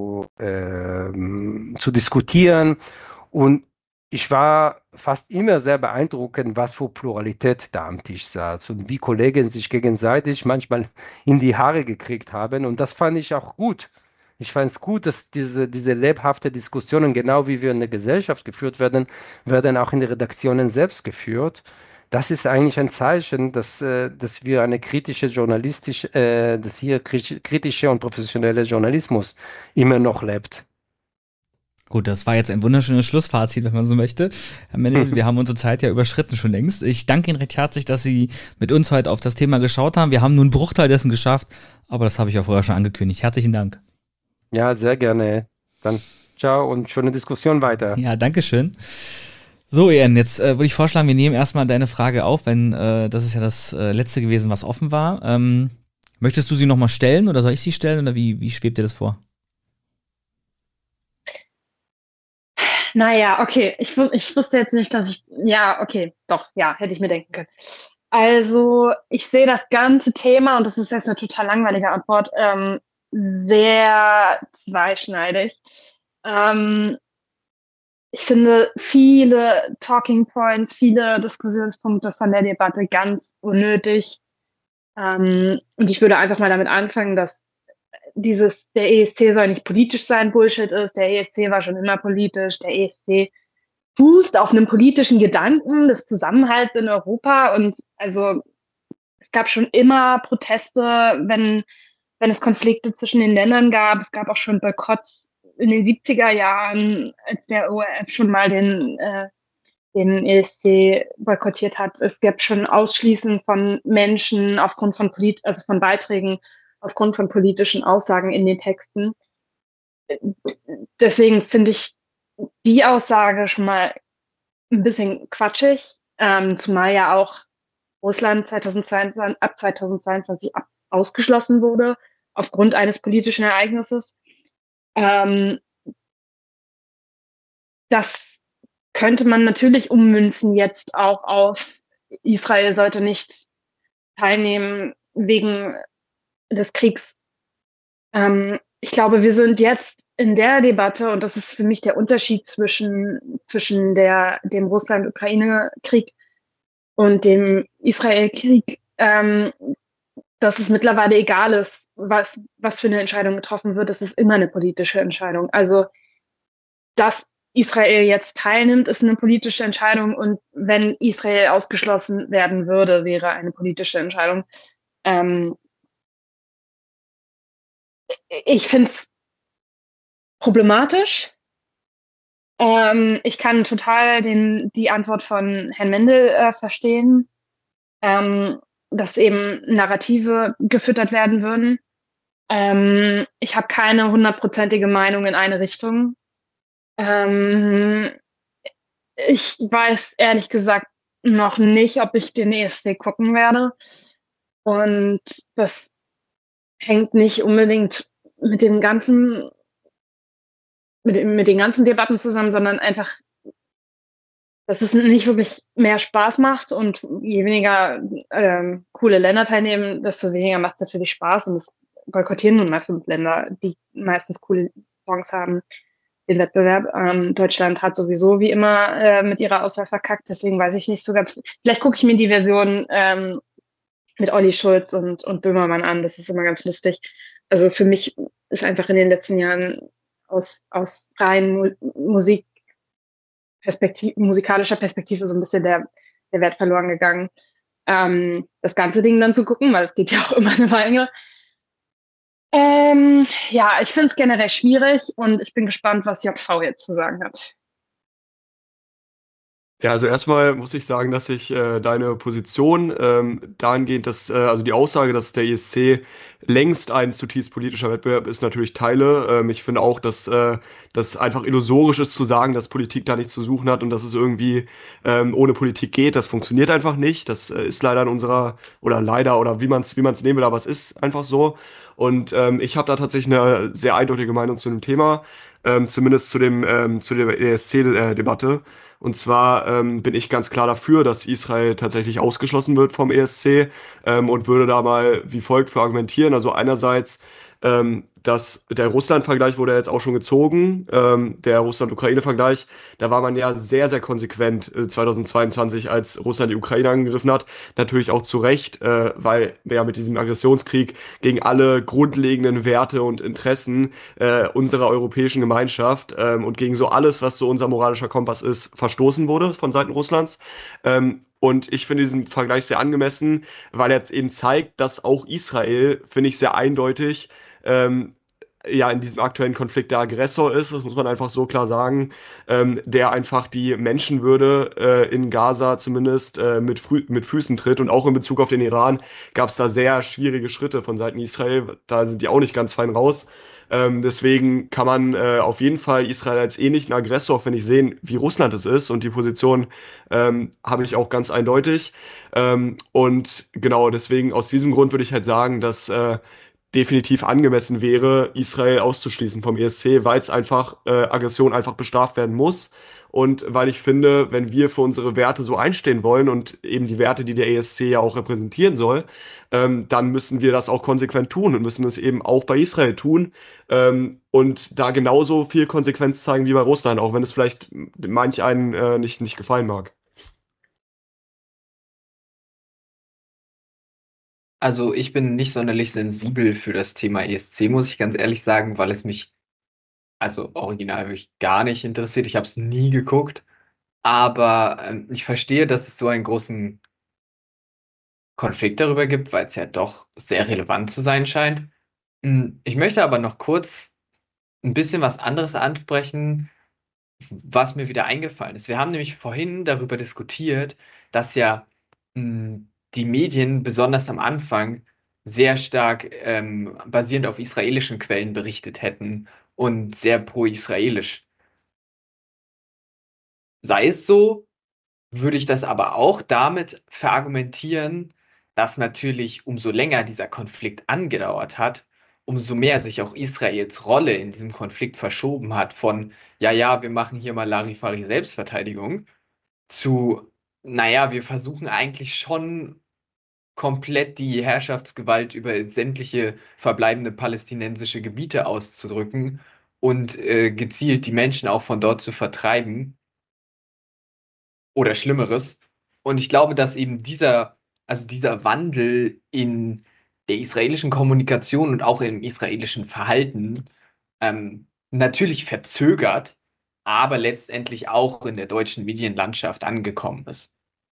zu diskutieren. Und ich war fast immer sehr beeindruckend, was für Pluralität da am Tisch saß und wie Kollegen sich gegenseitig manchmal in die Haare gekriegt haben. Und das fand ich auch gut. Ich fand es gut, dass diese lebhafte Diskussionen, genau wie wir in der Gesellschaft geführt werden auch in den Redaktionen selbst geführt. Das ist eigentlich ein Zeichen, dass wir eine dass hier kritische und professionelle Journalismus immer noch lebt. Gut, das war jetzt ein wunderschönes Schlussfazit, wenn man so möchte. Herr Mendel, wir haben unsere Zeit ja überschritten schon längst. Ich danke Ihnen recht herzlich, dass Sie mit uns heute auf das Thema geschaut haben. Wir haben nur einen Bruchteil dessen geschafft, aber das habe ich ja vorher schon angekündigt. Herzlichen Dank. Ja, sehr gerne. Dann ciao und schöne Diskussion weiter. Ja, danke schön. So, Ian, jetzt würde ich vorschlagen, wir nehmen erstmal deine Frage auf, wenn das ist ja das letzte gewesen, was offen war. Möchtest du sie nochmal stellen oder soll ich sie stellen oder wie schwebt dir das vor? Naja, okay. Ich wusste jetzt nicht, ja, okay, doch, ja, hätte ich mir denken können. Also, ich sehe das ganze Thema, und das ist jetzt eine total langweilige Antwort, sehr zweischneidig. Ich finde viele Talking Points, viele Diskussionspunkte von der Debatte ganz unnötig. Und ich würde einfach mal damit anfangen, dass der ESC soll nicht politisch sein, Bullshit ist. Der ESC war schon immer politisch. Der ESC fußt auf einem politischen Gedanken des Zusammenhalts in Europa. Und also es gab schon immer Proteste, wenn es Konflikte zwischen den Ländern gab. Es gab auch schon Boykotts in den 70er Jahren, als der ORF schon mal den ESC boykottiert hat. Es gab schon Ausschließen von Menschen aufgrund von von Beiträgen aufgrund von politischen Aussagen in den Texten. Deswegen finde ich die Aussage schon mal ein bisschen quatschig, zumal ja auch Russland ab 2022 ausgeschlossen wurde aufgrund eines politischen Ereignisses. Das könnte man natürlich ummünzen jetzt auch auf Israel sollte nicht teilnehmen wegen des Kriegs. Ich glaube, wir sind jetzt in der Debatte, und das ist für mich der Unterschied zwischen dem Russland-Ukraine-Krieg und dem Israel-Krieg, dass es mittlerweile egal ist, was für eine Entscheidung getroffen wird. Es ist immer eine politische Entscheidung. Also, dass Israel jetzt teilnimmt, ist eine politische Entscheidung, und wenn Israel ausgeschlossen werden würde, wäre eine politische Entscheidung. Ich finde es problematisch. Ich kann total die Antwort von Herrn Mendel verstehen, dass eben Narrative gefüttert werden würden. Ich habe keine 100%ige Meinung in eine Richtung. Ich weiß ehrlich gesagt noch nicht, ob ich den ESC gucken werde. Und das hängt nicht unbedingt mit den ganzen Debatten zusammen, sondern einfach, dass es nicht wirklich mehr Spaß macht, und je weniger coole Länder teilnehmen, desto weniger macht es natürlich Spaß, und es boykottieren nun mal 5 Länder, die meistens coole Songs haben, den Wettbewerb. Deutschland hat sowieso wie immer mit ihrer Auswahl verkackt, deswegen weiß ich nicht so ganz. Vielleicht gucke ich mir die Version mit Olli Schulz und Böhmermann an, das ist immer ganz lustig. Also für mich ist einfach in den letzten Jahren aus rein musikalischer Perspektive so ein bisschen der Wert verloren gegangen, das ganze Ding dann zu gucken, weil es geht ja auch immer eine Weile. Ja, ich finde es generell schwierig, und ich bin gespannt, was JV jetzt zu sagen hat. Ja, also erstmal muss ich sagen, dass ich deine Position dahingehend, dass also die Aussage, dass der ESC längst ein zutiefst politischer Wettbewerb ist, natürlich teile. Ich finde auch, dass das einfach illusorisch ist zu sagen, dass Politik da nichts zu suchen hat und dass es irgendwie ohne Politik geht. Das funktioniert einfach nicht. Das ist leider in unserer oder wie man es nehmen will, aber es ist einfach so. Und ich habe da tatsächlich eine sehr eindeutige Meinung zu dem Thema, zumindest zu der ESC-Debatte. Und zwar bin ich ganz klar dafür, dass Israel tatsächlich ausgeschlossen wird vom ESC und würde da mal wie folgt für argumentieren. Also einerseits, dass der Russland-Vergleich wurde ja jetzt auch schon gezogen, der Russland-Ukraine-Vergleich, da war man ja sehr, sehr konsequent 2022, als Russland die Ukraine angegriffen hat. Natürlich auch zu Recht, weil wir ja mit diesem Aggressionskrieg gegen alle grundlegenden Werte und Interessen unserer europäischen Gemeinschaft und gegen so alles, was so unser moralischer Kompass ist, verstoßen wurde von Seiten Russlands. Und ich finde diesen Vergleich sehr angemessen, weil er eben zeigt, dass auch Israel, finde ich, sehr eindeutig ja in diesem aktuellen Konflikt der Aggressor ist, das muss man einfach so klar sagen, der einfach die Menschenwürde in Gaza zumindest mit Füßen tritt. Und auch in Bezug auf den Iran gab es da sehr schwierige Schritte von Seiten Israel, da sind die auch nicht ganz fein raus. Deswegen kann man auf jeden Fall Israel als ähnlichen Aggressor, finde ich, sehen, wie Russland es ist. Und die Position habe ich auch ganz eindeutig. Und genau deswegen, aus diesem Grund würde ich halt sagen, dass definitiv angemessen wäre, Israel auszuschließen vom ESC, weil es einfach Aggression einfach bestraft werden muss. Und weil ich finde, wenn wir für unsere Werte so einstehen wollen und eben die Werte, die der ESC ja auch repräsentieren soll, dann müssen wir das auch konsequent tun und müssen es eben auch bei Israel tun und da genauso viel Konsequenz zeigen wie bei Russland, auch wenn es vielleicht manch einen nicht gefallen mag. Also ich bin nicht sonderlich sensibel für das Thema ESC, muss ich ganz ehrlich sagen, weil es mich also original wirklich gar nicht interessiert. Ich habe es nie geguckt, aber ich verstehe, dass es so einen großen Konflikt darüber gibt, weil es ja doch sehr relevant zu sein scheint. Ich möchte aber noch kurz ein bisschen was anderes ansprechen, was mir wieder eingefallen ist. Wir haben nämlich vorhin darüber diskutiert, dass ja die Medien besonders am Anfang sehr stark basierend auf israelischen Quellen berichtet hätten und sehr pro-israelisch. Sei es so, würde ich das aber auch damit verargumentieren, dass natürlich umso länger dieser Konflikt angedauert hat, umso mehr sich auch Israels Rolle in diesem Konflikt verschoben hat von, ja, wir machen hier mal Larifari Selbstverteidigung zu, naja, wir versuchen eigentlich schon komplett die Herrschaftsgewalt über sämtliche verbleibende palästinensische Gebiete auszudrücken und gezielt die Menschen auch von dort zu vertreiben oder Schlimmeres. Und ich glaube, dass eben dieser Wandel in der israelischen Kommunikation und auch im israelischen Verhalten natürlich verzögert, aber letztendlich auch in der deutschen Medienlandschaft angekommen ist.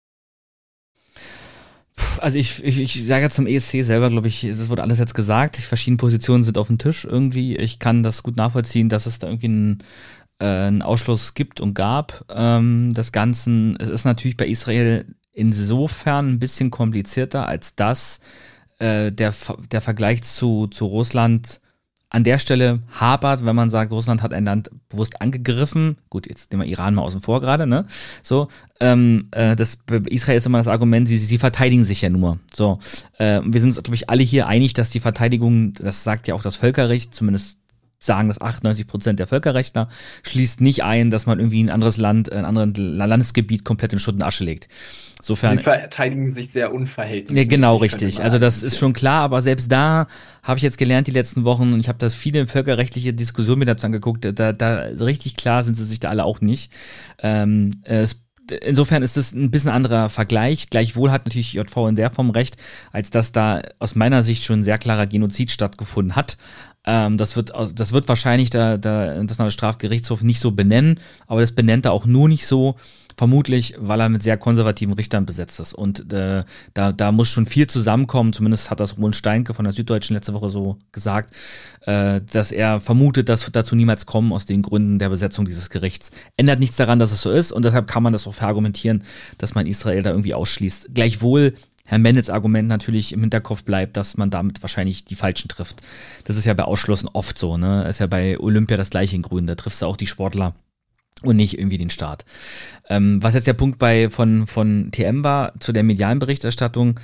Also ich sage ja zum ESC selber, glaube ich, es wurde alles jetzt gesagt. Verschiedene Positionen sind auf dem Tisch irgendwie. Ich kann das gut nachvollziehen, dass es da irgendwie einen Ausschluss gibt und gab des Ganzen. Es ist natürlich bei Israel insofern ein bisschen komplizierter, als dass der Vergleich zu Russland an der Stelle hapert, wenn man sagt, Russland hat ein Land bewusst angegriffen. Gut, jetzt nehmen wir Iran mal außen vor gerade, ne? So, Israel ist immer das Argument, sie verteidigen sich ja nur. So, wir sind uns, glaube ich, alle hier einig, dass die Verteidigung, das sagt ja auch das Völkerrecht, zumindest sagen das 98% der Völkerrechtler, schließt nicht ein, dass man irgendwie ein anderes Land, ein anderes Landesgebiet komplett in Schutt und Asche legt. Insofern, sie verteidigen sich sehr unverhältnismäßig. Ja, genau, richtig. Also das ist schon klar, aber selbst da habe ich jetzt gelernt die letzten Wochen und ich habe das viele völkerrechtliche Diskussionen mir dazu angeguckt, da so richtig klar sind sie sich da alle auch nicht. Insofern ist es ein bisschen anderer Vergleich. Gleichwohl hat natürlich JV in der Form recht, als dass da aus meiner Sicht schon ein sehr klarer Genozid stattgefunden hat. Das wird wahrscheinlich der Internationale Strafgerichtshof nicht so benennen, aber das benennt er auch nur nicht so, vermutlich, weil er mit sehr konservativen Richtern besetzt ist. Und da muss schon viel zusammenkommen, zumindest hat das Roland Steinke von der Süddeutschen letzte Woche so gesagt, dass er vermutet, dass dazu niemals kommen aus den Gründen der Besetzung dieses Gerichts. Ändert nichts daran, dass es so ist und deshalb kann man das auch verargumentieren, dass man Israel da irgendwie ausschließt. Gleichwohl Herr Mendels Argument natürlich im Hinterkopf bleibt, dass man damit wahrscheinlich die Falschen trifft. Das ist ja bei Ausschlüssen oft so, ne? Ist ja bei Olympia das gleiche in Grün, da triffst du auch die Sportler und nicht irgendwie den Staat. Was jetzt der Punkt von TM war, zu der medialen Berichterstattung,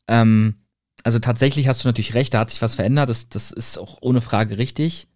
also tatsächlich hast du natürlich recht, da hat sich was verändert, das ist auch ohne Frage richtig.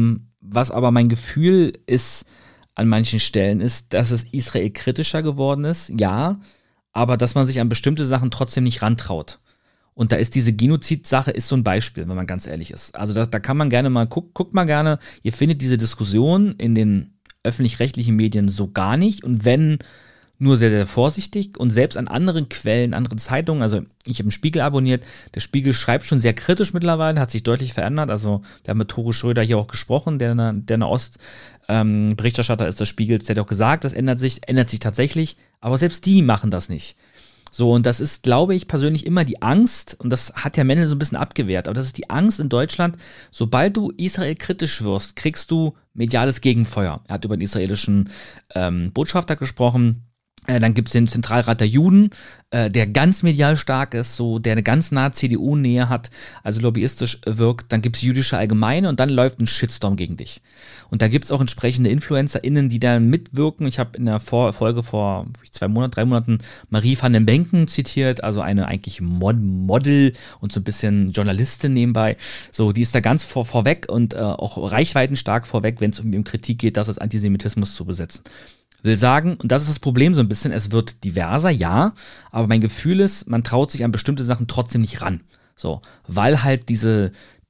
Was aber mein Gefühl ist an manchen Stellen ist, dass es Israel kritischer geworden ist, ja, aber dass man sich an bestimmte Sachen trotzdem nicht rantraut. Und da ist diese Genozid-Sache ist so ein Beispiel, wenn man ganz ehrlich ist. Also da kann man gerne mal, guckt mal gerne, ihr findet diese Diskussion in den öffentlich-rechtlichen Medien so gar nicht und wenn, nur sehr, sehr vorsichtig und selbst an anderen Quellen, anderen Zeitungen, also ich habe den Spiegel abonniert, der Spiegel schreibt schon sehr kritisch mittlerweile, hat sich deutlich verändert, also wir haben mit Tore Schröder hier auch gesprochen, der Nahost Berichterstatter ist des Spiegels, der hat auch gesagt, das ändert sich tatsächlich, aber selbst die machen das nicht. So, und das ist, glaube ich, persönlich immer die Angst, und das hat Herr Mendel so ein bisschen abgewehrt, aber das ist die Angst in Deutschland, sobald du Israel kritisch wirst, kriegst du mediales Gegenfeuer. Er hat über den israelischen Botschafter gesprochen. Dann gibt es den Zentralrat der Juden, der ganz medial stark ist, so der eine ganz nahe CDU-Nähe hat, also lobbyistisch wirkt. Dann gibt es jüdische Allgemeine und dann läuft ein Shitstorm gegen dich. Und da gibt es auch entsprechende InfluencerInnen, die da mitwirken. Ich habe in der Folge vor 3 Monaten Marie van den Benken zitiert, also eine eigentlich Model und so ein bisschen Journalistin nebenbei. So, die ist da ganz vorweg und auch reichweitenstark vorweg, wenn es um Kritik geht, das als Antisemitismus zu besetzen. Will sagen, und das ist das Problem so ein bisschen, es wird diverser, ja, aber mein Gefühl ist, man traut sich an bestimmte Sachen trotzdem nicht ran. So, weil halt diese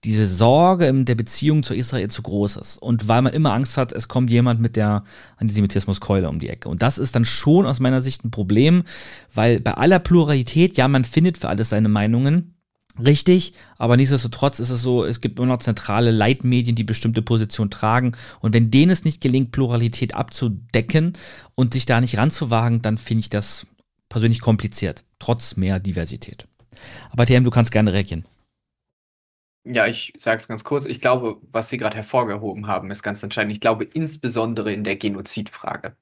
Sorge in der Beziehung zu Israel zu groß ist und weil man immer Angst hat, es kommt jemand mit der Antisemitismuskeule um die Ecke. Und das ist dann schon aus meiner Sicht ein Problem, weil bei aller Pluralität, ja, man findet für alles seine Meinungen, richtig, aber nichtsdestotrotz ist es so, es gibt immer noch zentrale Leitmedien, die bestimmte Positionen tragen und wenn denen es nicht gelingt, Pluralität abzudecken und sich da nicht ranzuwagen, dann finde ich das persönlich kompliziert, trotz mehr Diversität. Aber TM, du kannst gerne reagieren. Ja, ich sage es ganz kurz. Ich glaube, was Sie gerade hervorgehoben haben, ist ganz entscheidend. Ich glaube insbesondere in der Genozidfrage.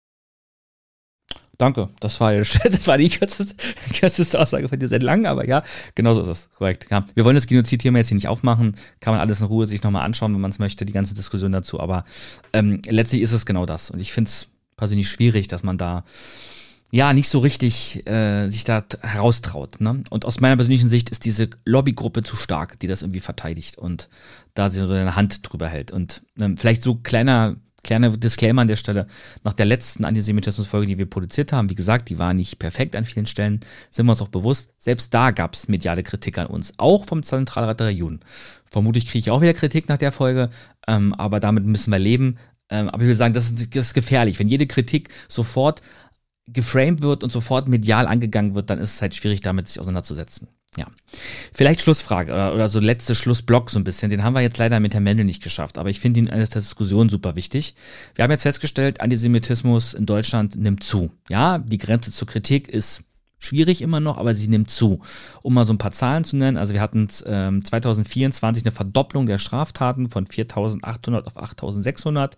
Danke, das war die kürzeste Aussage von dir seit langem, aber ja, genau so ist es, korrekt. Ja. Wir wollen das Genozid-Thema jetzt hier nicht aufmachen, kann man alles in Ruhe sich nochmal anschauen, wenn man es möchte, die ganze Diskussion dazu, aber letztlich ist es genau das und ich finde es persönlich schwierig, dass man da ja nicht so richtig sich da heraustraut. Ne? Und aus meiner persönlichen Sicht ist diese Lobbygruppe zu stark, die das irgendwie verteidigt und da sie so eine Hand drüber hält und vielleicht so kleiner Disclaimer an der Stelle, nach der letzten Antisemitismus-Folge, die wir produziert haben, wie gesagt, die war nicht perfekt an vielen Stellen, sind wir uns auch bewusst, selbst da gab es mediale Kritik an uns, auch vom Zentralrat der Juden. Vermutlich kriege ich auch wieder Kritik nach der Folge, aber damit müssen wir leben. Aber ich will sagen, das ist gefährlich. Wenn jede Kritik sofort geframed wird und sofort medial angegangen wird, dann ist es halt schwierig, damit sich auseinanderzusetzen. Ja. Vielleicht Schlussfrage oder so letzte Schlussblock so ein bisschen. Den haben wir jetzt leider mit Herrn Mendel nicht geschafft, aber ich finde ihn in der Diskussion super wichtig. Wir haben jetzt festgestellt, Antisemitismus in Deutschland nimmt zu. Ja, die Grenze zur Kritik ist schwierig immer noch, aber sie nimmt zu. Um mal so ein paar Zahlen zu nennen, also wir hatten 2024 eine Verdopplung der Straftaten von 4.800 auf 8.600.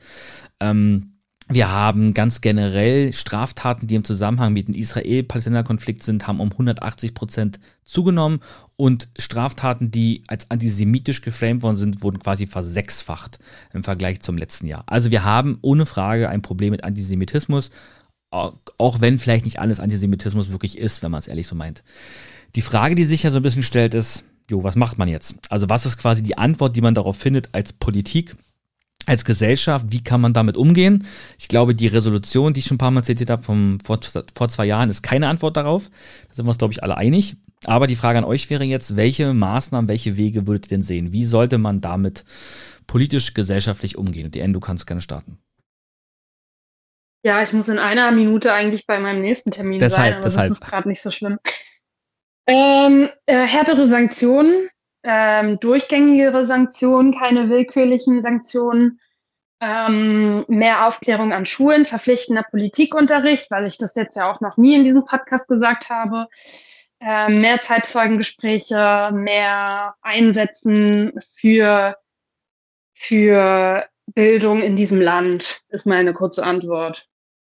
Wir haben ganz generell Straftaten, die im Zusammenhang mit dem Israel-Palästina-Konflikt sind, haben um 180% zugenommen und Straftaten, die als antisemitisch geframed worden sind, wurden quasi versechsfacht im Vergleich zum letzten Jahr. Also wir haben ohne Frage ein Problem mit Antisemitismus, auch wenn vielleicht nicht alles Antisemitismus wirklich ist, wenn man es ehrlich so meint. Die Frage, die sich ja so ein bisschen stellt, ist, was macht man jetzt? Also was ist quasi die Antwort, die man darauf findet als Politik? Als Gesellschaft, wie kann man damit umgehen? Ich glaube, die Resolution, die ich schon ein paar Mal zitiert habe, vor 2 Jahren, ist keine Antwort darauf. Da sind wir uns, glaube ich, alle einig. Aber die Frage an euch wäre jetzt, welche Maßnahmen, welche Wege würdet ihr denn sehen? Wie sollte man damit politisch, gesellschaftlich umgehen? Und du kannst gerne starten. Ja, ich muss in einer Minute eigentlich bei meinem nächsten Termin sein, aber das ist gerade nicht so schlimm. Härtere Sanktionen, durchgängigere Sanktionen, keine willkürlichen Sanktionen, mehr Aufklärung an Schulen, verpflichtender Politikunterricht, weil ich das jetzt ja auch noch nie in diesem Podcast gesagt habe, mehr Zeitzeugengespräche, mehr Einsetzen für Bildung in diesem Land, ist meine kurze Antwort.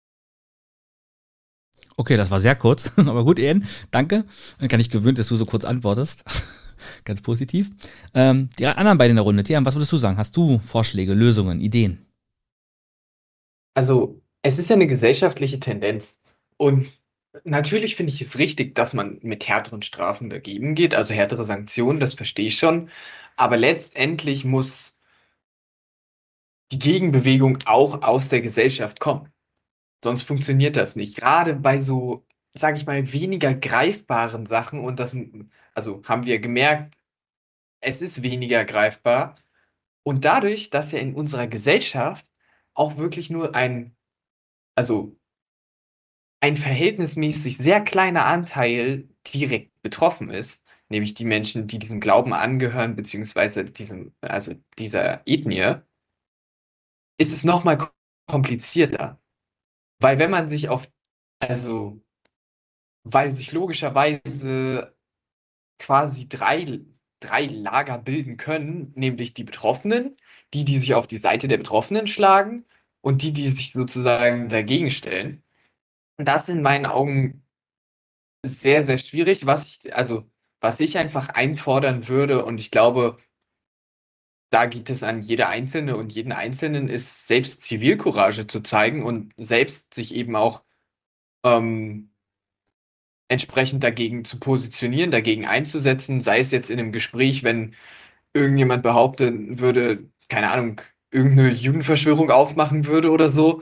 Okay, das war sehr kurz, aber gut, Ian, danke. Bin gar nicht gewöhnt, dass du so kurz antwortest. Ganz positiv. Die anderen beiden in der Runde, Tian, was würdest du sagen? Hast du Vorschläge, Lösungen, Ideen? Also, es ist ja eine gesellschaftliche Tendenz. Und natürlich finde ich es richtig, dass man mit härteren Strafen dagegen geht, also härtere Sanktionen, das verstehe ich schon. Aber letztendlich muss die Gegenbewegung auch aus der Gesellschaft kommen. Sonst funktioniert das nicht. Gerade bei so, sage ich mal, weniger greifbaren Sachen und das, also haben wir gemerkt, es ist weniger greifbar. Und dadurch, dass ja in unserer Gesellschaft auch wirklich nur also ein verhältnismäßig sehr kleiner Anteil direkt betroffen ist, nämlich die Menschen, die diesem Glauben angehören, beziehungsweise also dieser Ethnie, ist es nochmal komplizierter. Weil wenn man sich also, weil sich logischerweise quasi drei Lager bilden können, nämlich die Betroffenen, die sich auf die Seite der Betroffenen schlagen und die sich sozusagen dagegen stellen. Und das ist in meinen Augen sehr, sehr schwierig, was ich einfach einfordern würde, und ich glaube, da geht es an jede Einzelne und jeden Einzelnen, ist selbst Zivilcourage zu zeigen und selbst sich eben auch entsprechend dagegen zu positionieren, dagegen einzusetzen, sei es jetzt in einem Gespräch, wenn irgendjemand behaupten würde, keine Ahnung, irgendeine Judenverschwörung aufmachen würde oder so.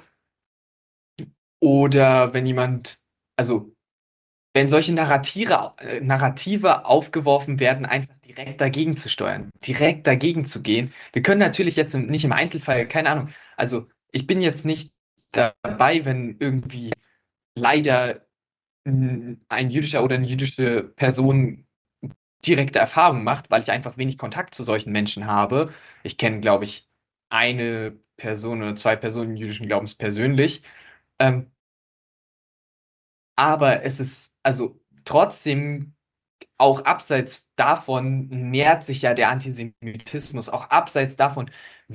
Oder wenn solche Narrative aufgeworfen werden, einfach direkt dagegen zu steuern, direkt dagegen zu gehen. Wir können natürlich jetzt nicht im Einzelfall, keine Ahnung, also ich bin jetzt nicht dabei, wenn irgendwie leider ein jüdischer oder eine jüdische Person direkte Erfahrung macht, weil ich einfach wenig Kontakt zu solchen Menschen habe. Ich kenne, glaube ich, eine Person oder zwei Personen jüdischen Glaubens persönlich. Aber es ist also trotzdem, auch abseits davon nährt sich ja der Antisemitismus, auch abseits davon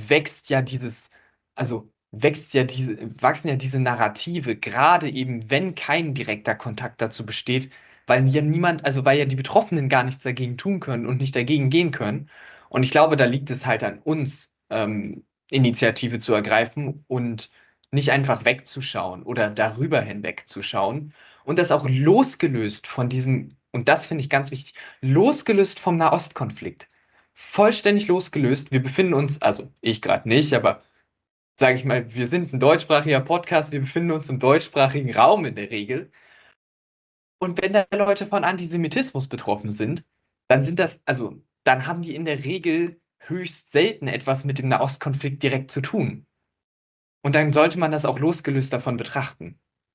wachsen ja diese Narrative, gerade eben, wenn kein direkter Kontakt dazu besteht, weil ja weil ja die Betroffenen gar nichts dagegen tun können und nicht dagegen gehen können. Und ich glaube, da liegt es halt an uns, Initiative zu ergreifen und nicht einfach wegzuschauen oder darüber hinwegzuschauen und das auch losgelöst von diesem, und das finde ich ganz wichtig, losgelöst vom Nahostkonflikt. Vollständig losgelöst. Wir befinden uns, also ich gerade nicht, aber sage ich mal, wir sind ein deutschsprachiger Podcast, wir befinden uns im deutschsprachigen Raum in der Regel. Und wenn da Leute von Antisemitismus betroffen sind, dann haben die in der Regel höchst selten etwas mit dem Nahostkonflikt direkt zu tun. Und dann sollte man das auch losgelöst davon betrachten.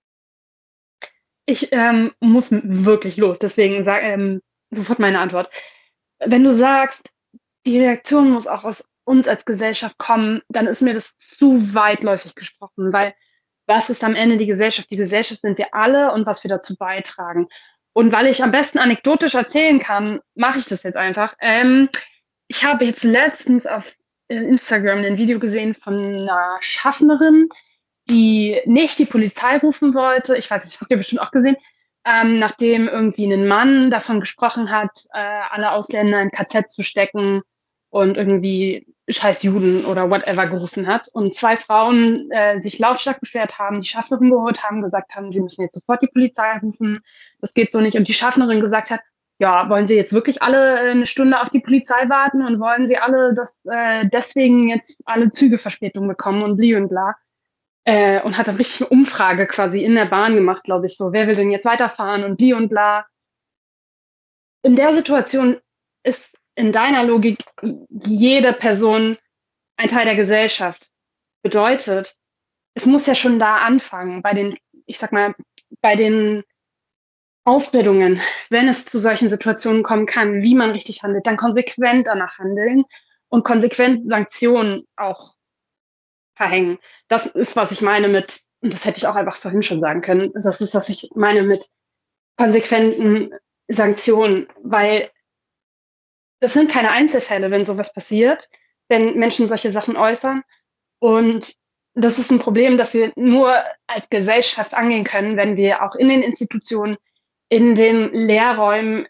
Ich muss wirklich los, deswegen sofort meine Antwort. Wenn du sagst, die Reaktion muss auch aus uns als Gesellschaft kommen, dann ist mir das zu weitläufig gesprochen, weil was ist am Ende die Gesellschaft? Die Gesellschaft sind wir alle und was wir dazu beitragen. Und weil ich am besten anekdotisch erzählen kann, mache ich das jetzt einfach. Ich habe jetzt letztens auf Instagram ein Video gesehen von einer Schaffnerin, die nicht die Polizei rufen wollte. Ich weiß nicht, habt ihr bestimmt auch gesehen, nachdem irgendwie ein Mann davon gesprochen hat, alle Ausländer in KZ zu stecken und irgendwie scheiß Juden oder whatever gerufen hat. Und zwei Frauen sich lautstark beschwert haben, die Schaffnerin geholt haben, gesagt haben, sie müssen jetzt sofort die Polizei rufen. Das geht so nicht. Und die Schaffnerin gesagt hat, ja, wollen Sie jetzt wirklich alle eine Stunde auf die Polizei warten und wollen Sie alle, dass deswegen jetzt alle Züge Verspätung bekommen und bli und bla. Und hat dann richtig eine Umfrage quasi in der Bahn gemacht, glaube ich, so, wer will denn jetzt weiterfahren und bli und bla. In der Situation ist in deiner Logik jede Person ein Teil der Gesellschaft. Bedeutet, es muss ja schon da anfangen, bei den Ausbildungen, wenn es zu solchen Situationen kommen kann, wie man richtig handelt, dann konsequent danach handeln und konsequent Sanktionen auch verhängen. Das ist, was ich meine mit, und das hätte ich auch einfach vorhin schon sagen können, das ist, was ich meine mit konsequenten Sanktionen, weil das sind keine Einzelfälle, wenn sowas passiert, wenn Menschen solche Sachen äußern. Und das ist ein Problem, das wir nur als Gesellschaft angehen können, wenn wir auch in den Institutionen, in den Lehrräumen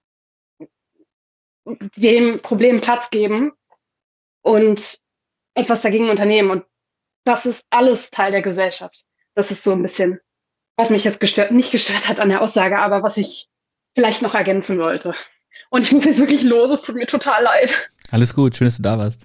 dem Problem Platz geben und etwas dagegen unternehmen. Und das ist alles Teil der Gesellschaft. Das ist so ein bisschen, was mich jetzt nicht gestört hat an der Aussage, aber was ich vielleicht noch ergänzen wollte. Und ich muss jetzt wirklich los, es tut mir total leid. Alles gut, schön, dass du da warst.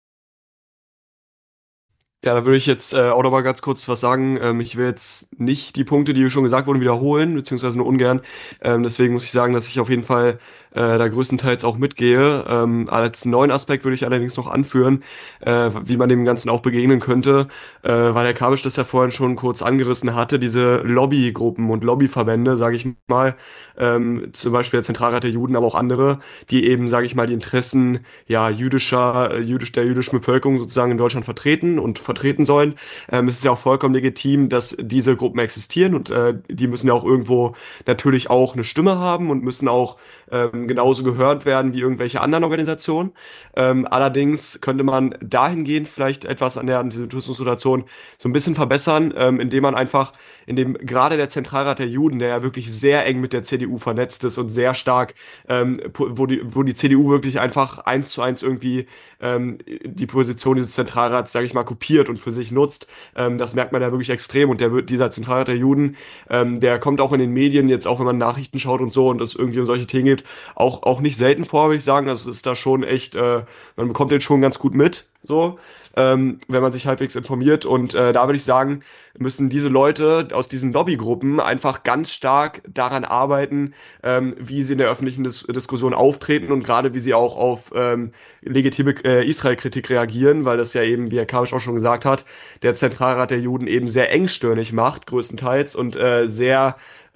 Ja, da würde ich jetzt auch noch mal ganz kurz was sagen. Ich will jetzt nicht die Punkte, die schon gesagt wurden, wiederholen, beziehungsweise nur ungern. Deswegen muss ich sagen, dass ich auf jeden Fall da größtenteils auch mitgehe. Als neuen Aspekt würde ich allerdings noch anführen, wie man dem Ganzen auch begegnen könnte, weil Herr Kabisch das ja vorhin schon kurz angerissen hatte, diese Lobbygruppen und Lobbyverbände, sage ich mal, zum Beispiel der Zentralrat der Juden, aber auch andere, die eben, sage ich mal, die Interessen der jüdischen Bevölkerung sozusagen in Deutschland vertreten sollen. Es ist ja auch vollkommen legitim, dass diese Gruppen existieren und die müssen ja auch irgendwo natürlich auch eine Stimme haben und müssen auch genauso gehört werden wie irgendwelche anderen Organisationen. Allerdings könnte man dahingehend vielleicht etwas an der Antisemitismus-Situation so ein bisschen verbessern, indem gerade der Zentralrat der Juden, der ja wirklich sehr eng mit der CDU vernetzt ist und sehr stark, wo die CDU wirklich einfach 1:1 irgendwie die Position dieses Zentralrats, sage ich mal, kopiert und für sich nutzt. Das merkt man ja wirklich extrem und dieser Zentralrat der Juden, der kommt auch in den Medien, jetzt auch wenn man Nachrichten schaut und so und es irgendwie um solche Themen geht, auch nicht selten vor, würde ich sagen. Also es ist da schon echt, man bekommt den schon ganz gut mit, so, wenn man sich halbwegs informiert. Und da würde ich sagen, müssen diese Leute aus diesen Lobbygruppen einfach ganz stark daran arbeiten, wie sie in der öffentlichen Diskussion auftreten und gerade wie sie auch auf legitime Israel-Kritik reagieren, weil das ja eben, wie Herr Kabisch auch schon gesagt hat, der Zentralrat der Juden eben sehr engstirnig macht, größtenteils, und sehr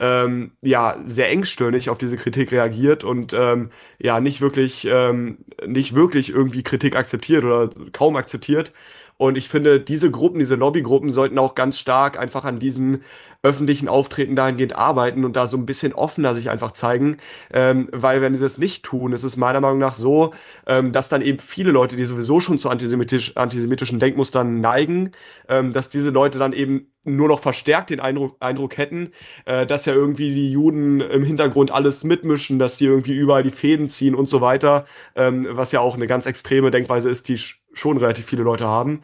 engstirnig auf diese Kritik reagiert und nicht wirklich irgendwie Kritik akzeptiert oder kaum akzeptiert. Und ich finde, diese Lobbygruppen sollten auch ganz stark einfach an diesem öffentlichen Auftreten dahingehend arbeiten und da so ein bisschen offener sich einfach zeigen, weil wenn sie das nicht tun, ist es meiner Meinung nach so, dass dann eben viele Leute, die sowieso schon zu antisemitischen Denkmustern neigen, dass diese Leute dann eben nur noch verstärkt den Eindruck hätten, dass ja irgendwie die Juden im Hintergrund alles mitmischen, dass die irgendwie überall die Fäden ziehen und so weiter, was ja auch eine ganz extreme Denkweise ist, die schon relativ viele Leute haben.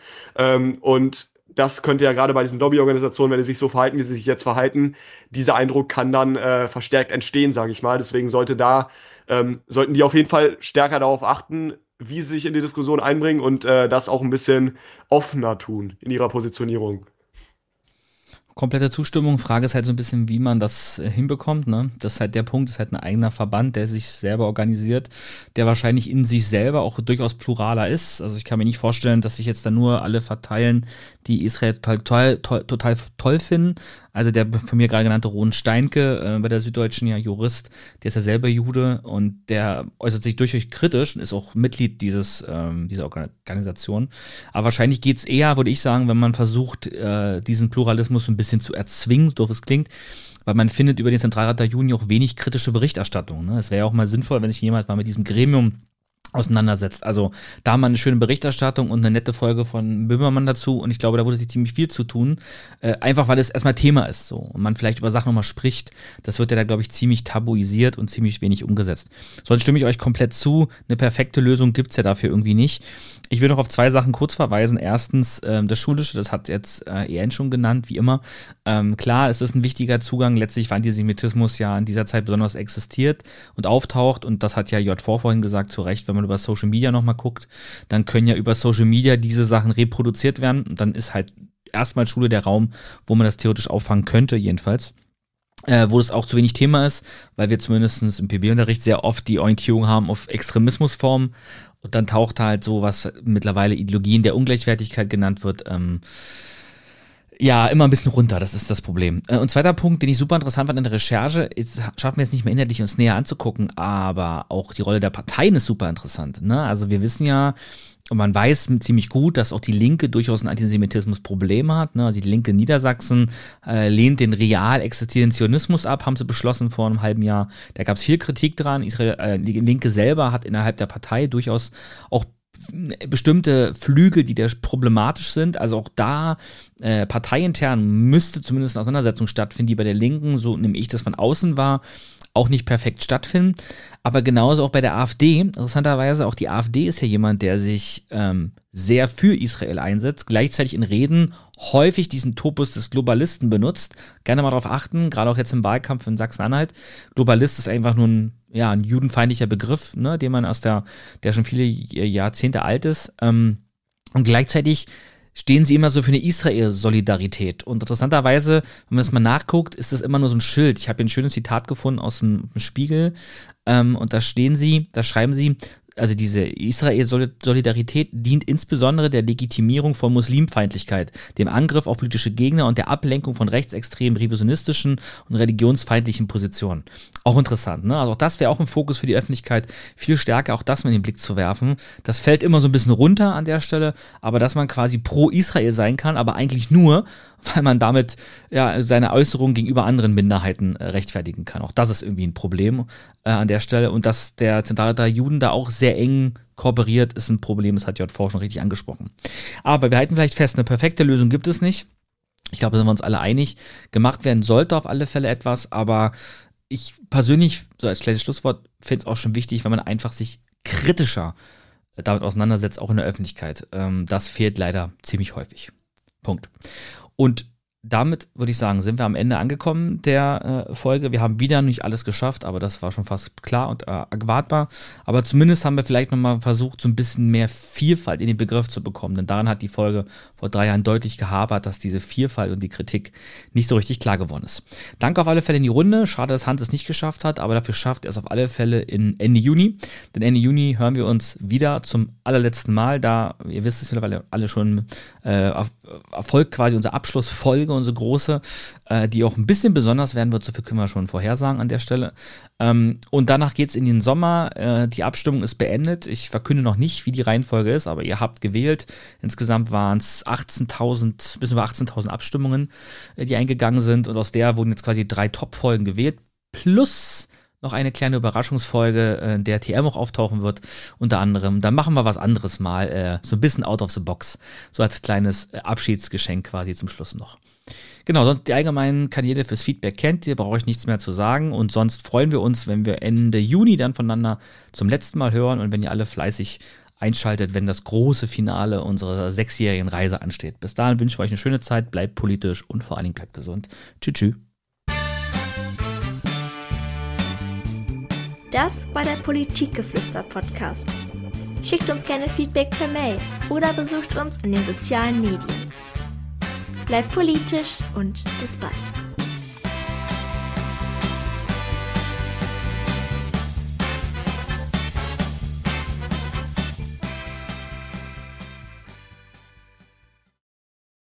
Und das könnte ja gerade bei diesen Lobbyorganisationen, wenn die sich so verhalten, wie sie sich jetzt verhalten, dieser Eindruck kann dann verstärkt entstehen, sage ich mal. Deswegen sollten die auf jeden Fall stärker darauf achten, wie sie sich in die Diskussion einbringen und das auch ein bisschen offener tun in ihrer Positionierung. Komplette Zustimmung. Frage ist halt so ein bisschen, wie man das hinbekommt, ne? Das ist halt der Punkt, das ist halt ein eigener Verband, der sich selber organisiert, der wahrscheinlich in sich selber auch durchaus pluraler ist. Also ich kann mir nicht vorstellen, dass sich jetzt da nur alle verteilen, die Israel total toll finden. Also der von mir gerade genannte Ron Steinke bei der Süddeutschen, ja Jurist, der ist ja selber Jude und der äußert sich durchaus kritisch und ist auch Mitglied dieser Organisation. Aber wahrscheinlich geht es eher, würde ich sagen, wenn man versucht, diesen Pluralismus ein bisschen zu erzwingen, so doof es klingt, weil man findet über den Zentralrat der Juden auch wenig kritische Berichterstattung. Ne? Es wäre ja auch mal sinnvoll, wenn sich jemand mal mit diesem Gremium auseinandersetzt. Also da haben wir eine schöne Berichterstattung und eine nette Folge von Böhmermann dazu und ich glaube, da wurde sich ziemlich viel zu tun, einfach weil es erstmal Thema ist so und man vielleicht über Sachen nochmal spricht. Das wird ja da, glaube ich, ziemlich tabuisiert und ziemlich wenig umgesetzt. Sonst stimme ich euch komplett zu, eine perfekte Lösung gibt's ja dafür irgendwie nicht. Ich will noch auf zwei Sachen kurz verweisen. Erstens, das Schulische, das hat jetzt EN schon genannt, wie immer. Klar, es ist ein wichtiger Zugang, letztlich, weil Antisemitismus ja in dieser Zeit besonders existiert und auftaucht und das hat ja J4 vorhin gesagt, zu Recht, wenn man über Social Media nochmal guckt, dann können ja über Social Media diese Sachen reproduziert werden und dann ist halt erstmal Schule der Raum, wo man das theoretisch auffangen könnte, jedenfalls. Wo das auch zu wenig Thema ist, weil wir zumindest im PB-Unterricht sehr oft die Orientierung haben auf Extremismusformen und dann taucht halt so, was mittlerweile Ideologien der Ungleichwertigkeit genannt wird, Ja, immer ein bisschen runter, das ist das Problem. Und zweiter Punkt, den ich super interessant fand in der Recherche, jetzt schaffen wir es nicht mehr inhaltlich uns näher anzugucken, aber auch die Rolle der Parteien ist super interessant. Ne? Also wir wissen ja, und man weiß ziemlich gut, dass auch die Linke durchaus ein Antisemitismus-Problem hat. Ne? Also die Linke in Niedersachsen lehnt den real existierenden Zionismus ab, haben sie beschlossen vor einem halben Jahr. Da gab es viel Kritik dran. Die Linke selber hat innerhalb der Partei durchaus auch bestimmte Flügel, die da problematisch sind. Also auch da parteiintern müsste zumindest eine Auseinandersetzung stattfinden, die bei der Linken, so nehme ich das von außen wahr, auch nicht perfekt stattfinden. Aber genauso auch bei der AfD. Interessanterweise, auch die AfD ist ja jemand, der sich sehr für Israel einsetzt, gleichzeitig in Reden häufig diesen Topos des Globalisten benutzt. Gerne mal darauf achten, gerade auch jetzt im Wahlkampf in Sachsen-Anhalt. Globalist ist einfach nur ein judenfeindlicher Begriff, ne, den man der schon viele Jahrzehnte alt ist. Und gleichzeitig stehen sie immer so für eine Israel-Solidarität. Und interessanterweise, wenn man das mal nachguckt, ist das immer nur so ein Schild. Ich habe hier ein schönes Zitat gefunden aus dem Spiegel. Und da schreiben sie, also diese Israel-Solidarität dient insbesondere der Legitimierung von Muslimfeindlichkeit, dem Angriff auf politische Gegner und der Ablenkung von rechtsextremen, revisionistischen und religionsfeindlichen Positionen. Auch interessant, ne? Also auch das wäre auch ein Fokus für die Öffentlichkeit, viel stärker auch das mal in den Blick zu werfen. Das fällt immer so ein bisschen runter an der Stelle, aber dass man quasi pro Israel sein kann, aber eigentlich nur, weil man damit seine Äußerungen gegenüber anderen Minderheiten rechtfertigen kann. Auch das ist irgendwie ein Problem an der Stelle. Und dass der Zentrale der Juden da auch sehr eng kooperiert, ist ein Problem. Das hat JV schon richtig angesprochen. Aber wir halten vielleicht fest, eine perfekte Lösung gibt es nicht. Ich glaube, da sind wir uns alle einig. Gemacht werden sollte auf alle Fälle etwas, aber ich persönlich, so als kleines Schlusswort, finde es auch schon wichtig, wenn man einfach sich kritischer damit auseinandersetzt, auch in der Öffentlichkeit. Das fehlt leider ziemlich häufig. Punkt. Und damit würde ich sagen, sind wir am Ende angekommen der Folge. Wir haben wieder nicht alles geschafft, aber das war schon fast klar und erwartbar. Aber zumindest haben wir vielleicht nochmal versucht, so ein bisschen mehr Vielfalt in den Begriff zu bekommen. Denn daran hat die Folge vor 3 Jahren deutlich gehapert, dass diese Vielfalt und die Kritik nicht so richtig klar geworden ist. Danke auf alle Fälle in die Runde. Schade, dass Hans es nicht geschafft hat, aber dafür schafft er es auf alle Fälle in Ende Juni. Denn Ende Juni hören wir uns wieder zum allerletzten Mal. Da, ihr wisst es mittlerweile alle schon, erfolgt quasi unsere Abschlussfolge, unsere große, die auch ein bisschen besonders werden wird, so viel können wir schon vorhersagen an der Stelle. Und danach geht es in den Sommer. Die Abstimmung ist beendet. Ich verkünde noch nicht, wie die Reihenfolge ist, aber ihr habt gewählt. Insgesamt waren es bisschen über 18.000 Abstimmungen, die eingegangen sind. Und aus der wurden jetzt quasi 3 Top-Folgen gewählt. Plus noch eine kleine Überraschungsfolge, in der TM auch auftauchen wird, unter anderem. Dann machen wir was anderes mal, so ein bisschen out of the box, so als kleines Abschiedsgeschenk quasi zum Schluss noch. Genau, sonst die allgemeinen Kanäle fürs Feedback kennt ihr, brauche ich nichts mehr zu sagen und sonst freuen wir uns, wenn wir Ende Juni dann voneinander zum letzten Mal hören und wenn ihr alle fleißig einschaltet, wenn das große Finale unserer 6-jährigen Reise ansteht. Bis dahin wünsche ich euch eine schöne Zeit, bleibt politisch und vor allen Dingen bleibt gesund. Tschüss. Das war der Politikgeflüster-Podcast. Schickt uns gerne Feedback per Mail oder besucht uns in den sozialen Medien. Bleibt politisch und bis bald.